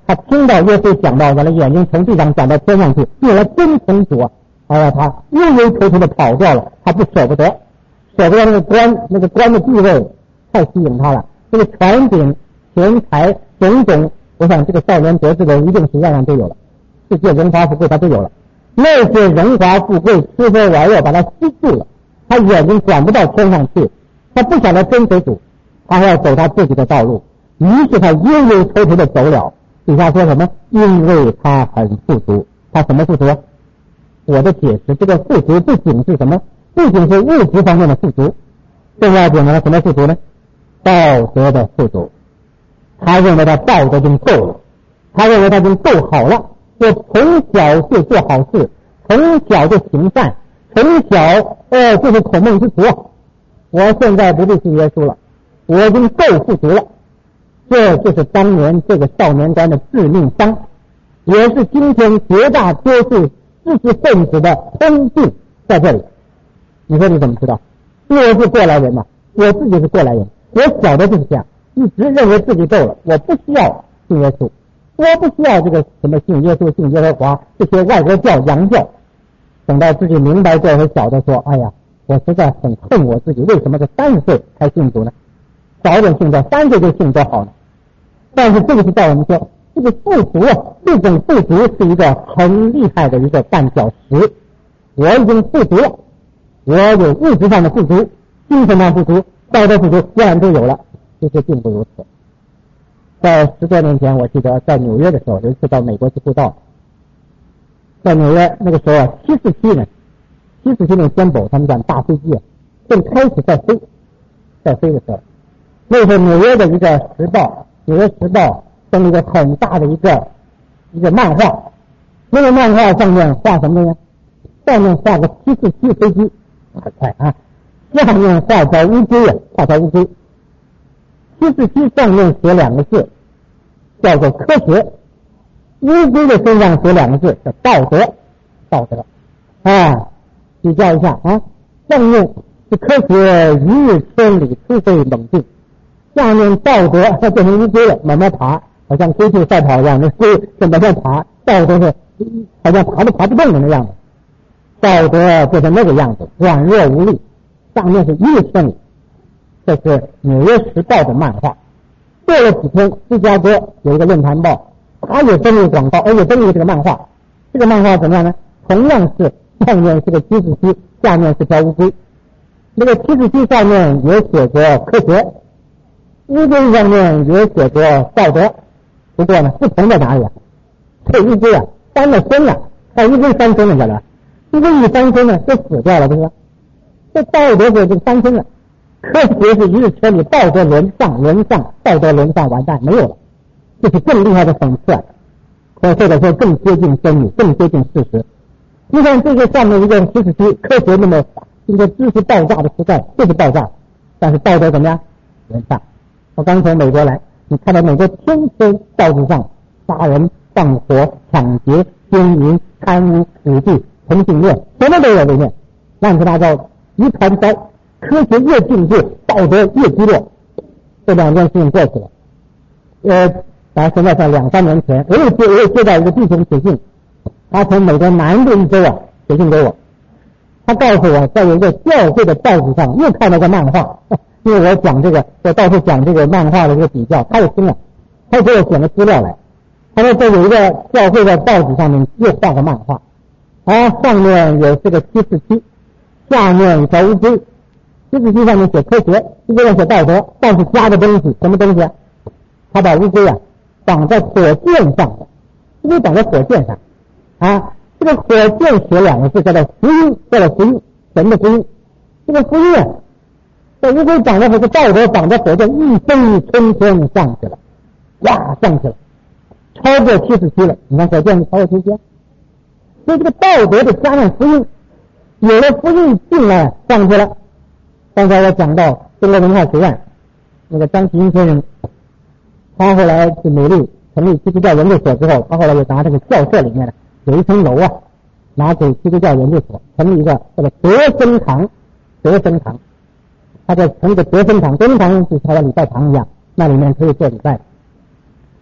他听到耶稣讲到，把他眼睛从地上转到天上去，用了真诚主啊！哎呀，他悠悠愁愁的跑掉了，他不舍不得，舍不得那个官，那个官的地位太吸引他了。这个权柄、钱财种种，我想这个少年得志的一定是样样都有了，世界荣华富贵他都有了。那些荣华富贵、吃喝玩乐把他吸住了，他眼睛转不到天上去，他不想来跟随主，他还要走他自己的道路。于是他悠悠愁愁的走了。底下说什么？因为他很富足。他什么富足？我的解释，这个富足不仅是什么？不仅是物质方面的富足，更要讲了什么富足呢？道德的富足。他认为他道德已经够了，他认为他已经够好了。我从小就做好事，从小就行善，从小呃就是孔孟之徒。我现在不必信耶稣了，我已经够富足了。这就是当年这个少年官的致命伤，也是今天绝大多数知识分子的通病在这里。你说你怎么知道？因为我是过来人嘛，我自己是过来人，我小的就是这样，一直认为自己够了，我不需要信耶稣，我不需要这个什么信耶稣、信耶和华这些外国教、洋教。等到自己明白过后，小的说：“哎呀，我实在很恨我自己，为什么在三十岁才信主呢？早点信主，三岁就信多好呢？”但是这个是叫我们说，这个富足啊，这种富足是一个很厉害的一个绊脚石。我已经富足了，我有物质上的富足，精神上富足，道德富足，样样都有了。其实并不如此。在十多年前，我记得在纽约的时候，有一次到美国去布道，在纽约那个时候啊，七四七呢，七四七那先宝他们讲大飞机啊，正开始在飞，在飞的时候，那时候纽约的一个时报。纽约时报登了一个很大的一个一个漫画，那个漫画上面画什么呢？上面画个七四七飞机，很快啊！下面画条乌龟啊，画条乌龟。七四七上面写两个字，叫做科学；乌龟的身上写两个字，叫道德。道德啊，比较一下啊，上面是科学一日千里，突飞猛进。下面道德它变成乌龟了，慢慢爬，好像龟兔赛跑一样，那龟就慢慢爬，道德是好像爬都爬不动的那样子，道德变成那个样子，软弱无力。上面是一日千里，这是纽约时报的漫画。过了几天，芝加哥有一个论坛报，它也登了广告，而且登了这个漫画。这个漫画怎么样呢？同样是上面是个七四七，下面是条乌龟。那个七四七上面也写着科学，乌龟上面也写着道德，不过呢，不同在哪里啊？这乌龟啊翻了身了，哎，乌龟翻身了，晓得吧？乌龟一翻身呢，就死掉了，对不对？这道德是就翻身了，科学是一日千里，道德沦丧，沦丧，道德沦丧，完蛋，没有了，这是更厉害的讽刺啊！或者说更接近真理，更接近事实。你看这个上面一个七十七，科学那么一个知识爆炸的时代，就是爆炸，但是道德怎么样？沦丧。我刚从美国来，你看到美国天天道路上杀人、放火、抢劫、奸淫、贪污、舞弊、同性恋，什么都有里面，乱七八糟一团糟。科学越进步，道德越低落，这两件事情过去了。呃，大家现在在两三年前，我又接我又接到一个弟兄写信，他从美国南部一州啊写信给我，他告诉我在有一个教会的报纸上又看到个漫画。因为我讲这个，我到处讲这个漫画的这个比较，他也听了，他给我选个资料来。他说这有一个教会的报纸上面又画个漫画，啊，上面有这个七四七，下面一条乌龟，七四七上面写科学，乌龟上写道德，但是加个东西，什么东西啊？他把乌龟啊绑在火箭上，乌龟绑在火箭上，啊，这个火箭写两个字叫做福音，叫做福音，神的福音，这个福音啊。这乌龟长得这个道德长得火箭一飞冲天上去了，哇，上去了，超过七十七了。你看火箭超过七十七，所以这个道德的加上福音，有了福音进来上去了。刚才我讲到中国文化学院那个张其英先生，他后来去努力成立基督教研究所之后，他后来又拿这个校舍里面的有一层楼啊，拿给基督教研究所成立一个这个德生堂，德生堂。他在成立个德生堂，德生堂就好像礼拜堂一样，那里面可以做礼拜。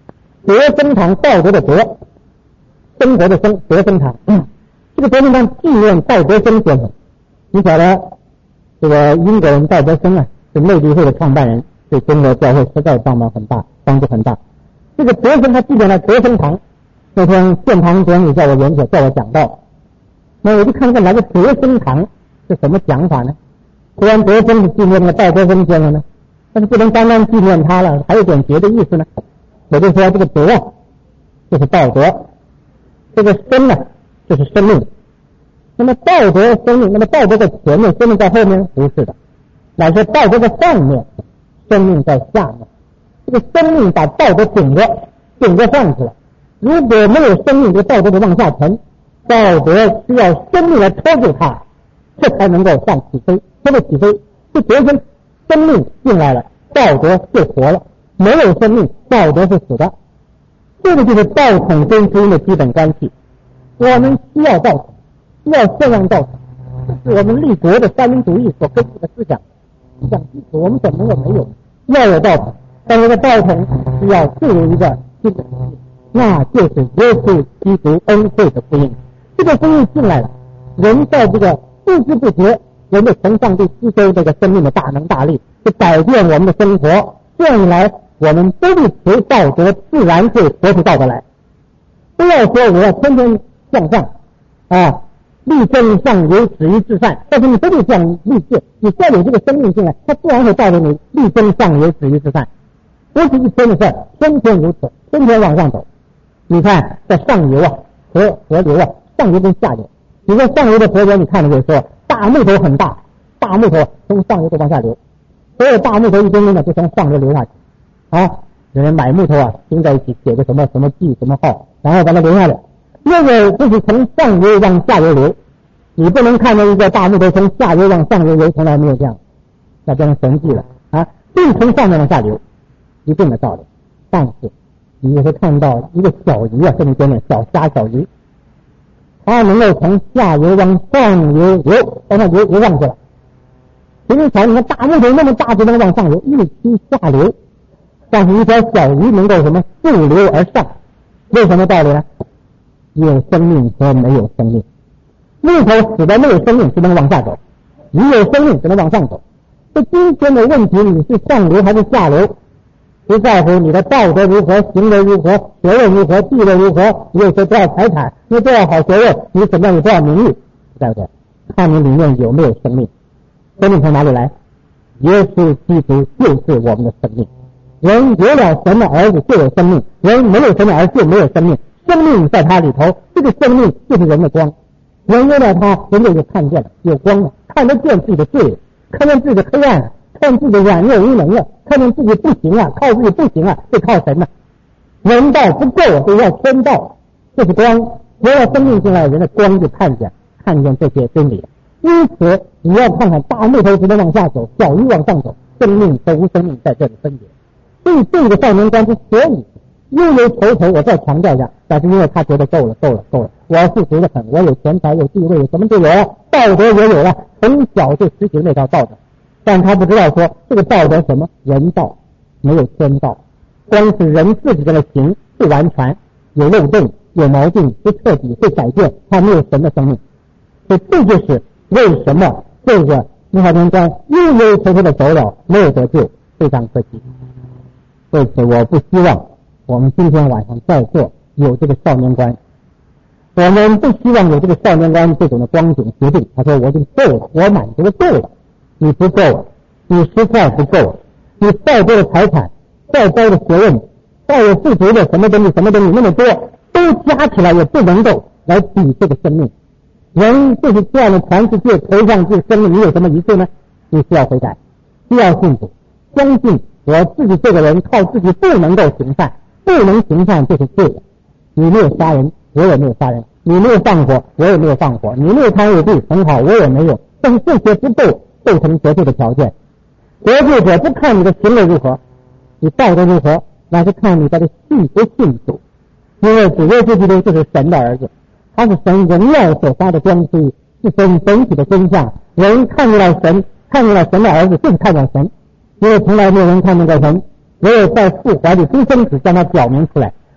德生堂，道德的德，生活的生，德生堂。嗯，这个德生堂纪念戴德生先生。你晓得，这个英国人戴德生啊，是内地会的创办人，对中国教会实在帮忙很大，帮助很大。这个德生他纪念了德生堂。那天建堂典礼叫我演讲，叫我讲道，那我就看看来个德生堂是什么讲法呢？虽然德生是纪念那个戴德生先生呢，但是不能单单纪念他了，还有点别的意思呢。我就说这个德就是道德，这个生呢就是生命。那么道德生命，那么道德在前面，生命在后面？不是的，乃是道德在上面，生命在下面。这个生命把道德顶着，顶着上去了。如果没有生命，这个道德就往下沉。道德需要生命来拖住它，这才能够上起飞。这个起飞是德生生命进来了，道德就活了。没有生命，道德是死的。这个就是道统跟福音的基本关系。我们需要道统，需要这样道统，这是我们立国的三民主义所根据的思想。思想基础我们怎么能够没有？要有道统，但这个道统是要注入一个新的福音，那就是耶稣基督恩惠的福音。这个福音进来了，人在这个不知不觉，人就从上帝吸收这个生命的大能大力，去改变我们的生活。这样一来，我们都是求道德，自然会活出道德来。不要说我要天天向上啊，立正上游，止于至善。但是你不必这样立志，你再有这个生命进来，它自然会带着你立正上游，止于至善。不是一天的事儿，天天如此，天天往上走。你看，在上游啊，河河流啊，上游跟下游。你在上游的河流，你看了就是说，大木头很大，大木头从上游都往下流，所有大木头一根根的就从上游流下去。啊，有人买木头啊，拼在一起，写个什么什么记什么号，然后把它留下来。那个就是从上游往下游流，你不能看到一个大木头从下游往上游流，从来没有这样，那变成神迹了啊！并从上面往下流，一定的道理。但是你也会看到一个小鱼啊，这么一点点小虾小鱼，它能够从下游往上游流，往上游游上去了。其实瞧，你看大木头那么大就能往上游，一起下流。但是一条小鱼能够什么溯流而上？为什么道理呢？有生命和没有生命。木头死的没有生命，只能往下走；鱼有生命，只能往上走。这今天的问题，你是上流还是下流？不在乎你的道德如何，行为如何，学问如何，地位如何，你有多少财产，你有多少好学问，你怎么样有多少名誉，对不对？看你里面有没有生命。生命从哪里来？耶稣基督就是我们的生命。人有了神的儿子就有生命，人没有神的儿子就没有生命。生命在他里头，这个生命就是人的光。人有了他，人就看见了，有光了，看得见自己的罪，看见自己的黑暗，看见自己的软弱无能了，看见自己不行啊，靠自己不行啊，就靠神了。人道不够，就要天道，这是光。有了生命进来，人的光就看见，看见这些真理。因此，你要看看大木头只能往下走，小鱼往上走，生命和无生命在这里分别。所以这个少年官之所以忧忧愁愁，我再强调一下，但是因为他觉得够了，够了，够了，我要富足的很，我有钱财，有地位，有什么都有了，道德也有了，从小就实行那套道德，但他不知道说这个道德什么人道，没有天道，光是人自己在那行不完全，有漏洞，有毛病，不彻底，不改变，他没有神的生命。所以这就是为什么这个尼豪天官忧忧愁愁的走了，没有得救，非常可惜。为此我不希望我们今天晚上在座有这个少年官，我们不希望有这个少年官这种的光景决定。他说我已经够了，我满足的够了。你不够，你实在不够，你再多的财产，再高的学问，再有富足的什么东西什么东西那么多，都加起来也不能够来比这个生命。人就是这样的全世界头上这生命，你有什么遗憾呢？你需要悔改，需要信主，相信我自己这个人靠自己不能够行善，不能行善就是罪的。你没有杀人，我也没有杀人；你没有放火，我也没有放火；你没有贪污罪，很好，我也没有。但是这些不够构成得救的条件。得救者不看你的行为如何，你道德如何，那是看你在这信不信主。因为主耶稣基督就是神的儿子，他是神荣耀所发的光辉，是神整体的真相。人看见了神，看见了神的儿子，就是看见神。因为从来没有人看见过神，唯有在父怀里出生时将他表明出来。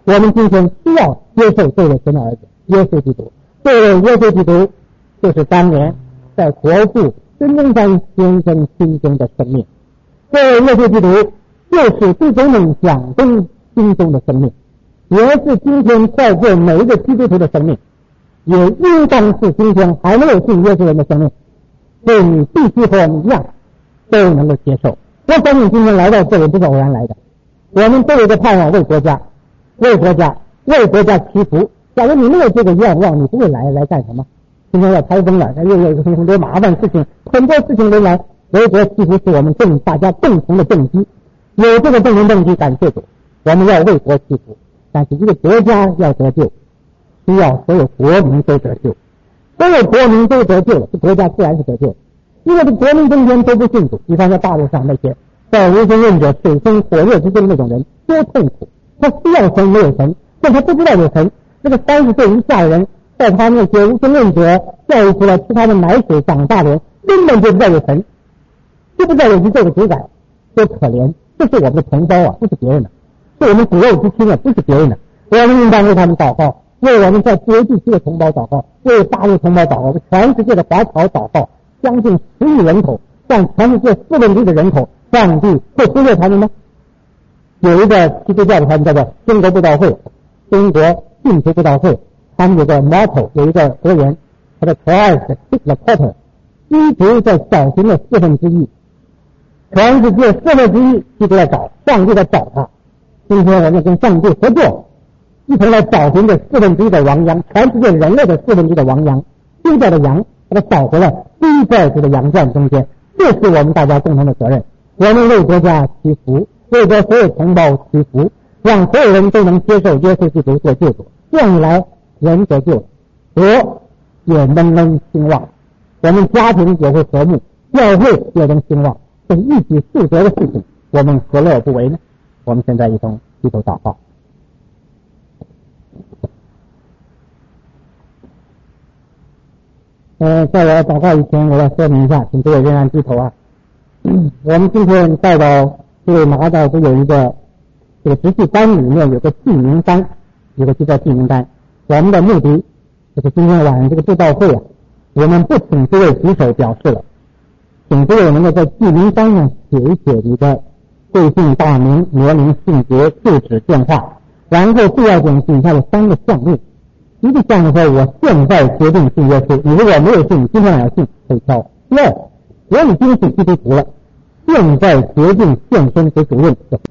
我们今天需要接受这位神的儿子耶稣基督。这位耶稣基督就是当年在国父孙中山先生心中的生命，这位耶稣基督就是最总统蒋公心中的生命，也是今天在座每一个基督徒的生命，也应当是今天还没有信耶稣人的生命。所以你必须和我们一样都能够接受。我相信今天来到这里不是偶然来的，我们都有个盼望，为国家为国家为国家祈福。假如你没有这个愿望，你不会来来干什么？今天要台风了，又有很多麻烦事情，很多事情都来，为国祈福是我们共大家共同的动机。有这个共同动机，感谢主，我们要为国祈福。但是一个国家要得救，需要所有国民都得救。所有国民都得救了，这国家自然是得救了。因为这国民中间都不信主，比方说大陆上那些在无神论者水深火热之中那种人，多痛苦！他需要神没有神，但他不知道有神。这个三十岁以下的人，在他那些无神论者教育出来吃他的奶水长大的人，根本就不知道有神，就不知道有宇宙的主宰，多可怜！这是我们的同胞啊，不是别人的，是我们骨肉之亲啊，不是别人的。我们应当为他们祷告，为我们在自由地区的同胞祷告，为大陆同胞祷告，为全世界的华侨祷告。将近十亿人口，占全世界四分之一的人口，上帝会忽略他们吗？有一个基督教的团叫做中国布道会，中国信徒布道会，他们有个 motto， 有一个格言，他的 twice six the quarter， 一直在找寻了四分之一，全世界四分之一基督在找，上帝在找他。今天我们跟上帝合作，一同来找寻这四分之一的亡羊，全世界人类的四分之一的亡羊，丢掉的羊，把它找回来，逼在这个羊圈中间，这是我们大家共同的责任。我们为国家祈福，为着所有同胞祈福，让所有人都能接受耶稣基督做救主。这样一来，人得救了，国也能能兴旺，我们家庭也会和睦，教会也能兴旺。这是一举数得的事情，我们何乐而不为呢？我们现在一同低头祷告。呃，在我祷告以前，我要说明一下，请各位仍然低头啊。嗯、我们今天带到这位马道都有一个这个执事单里面有个记名单，有个就叫记名单。我们的目的就是今天晚上这个布道会啊，我们不请这位举手表示了，请各位能够在记名单上写一写你的贵姓大名、年龄、性别、住址、电话，然后第二点底下的三个项目。一个项目说我现在决定信耶稣，你如果没有信，今天晚上信可以挑。第二，我已经是基督徒了，现在决定献身给主任。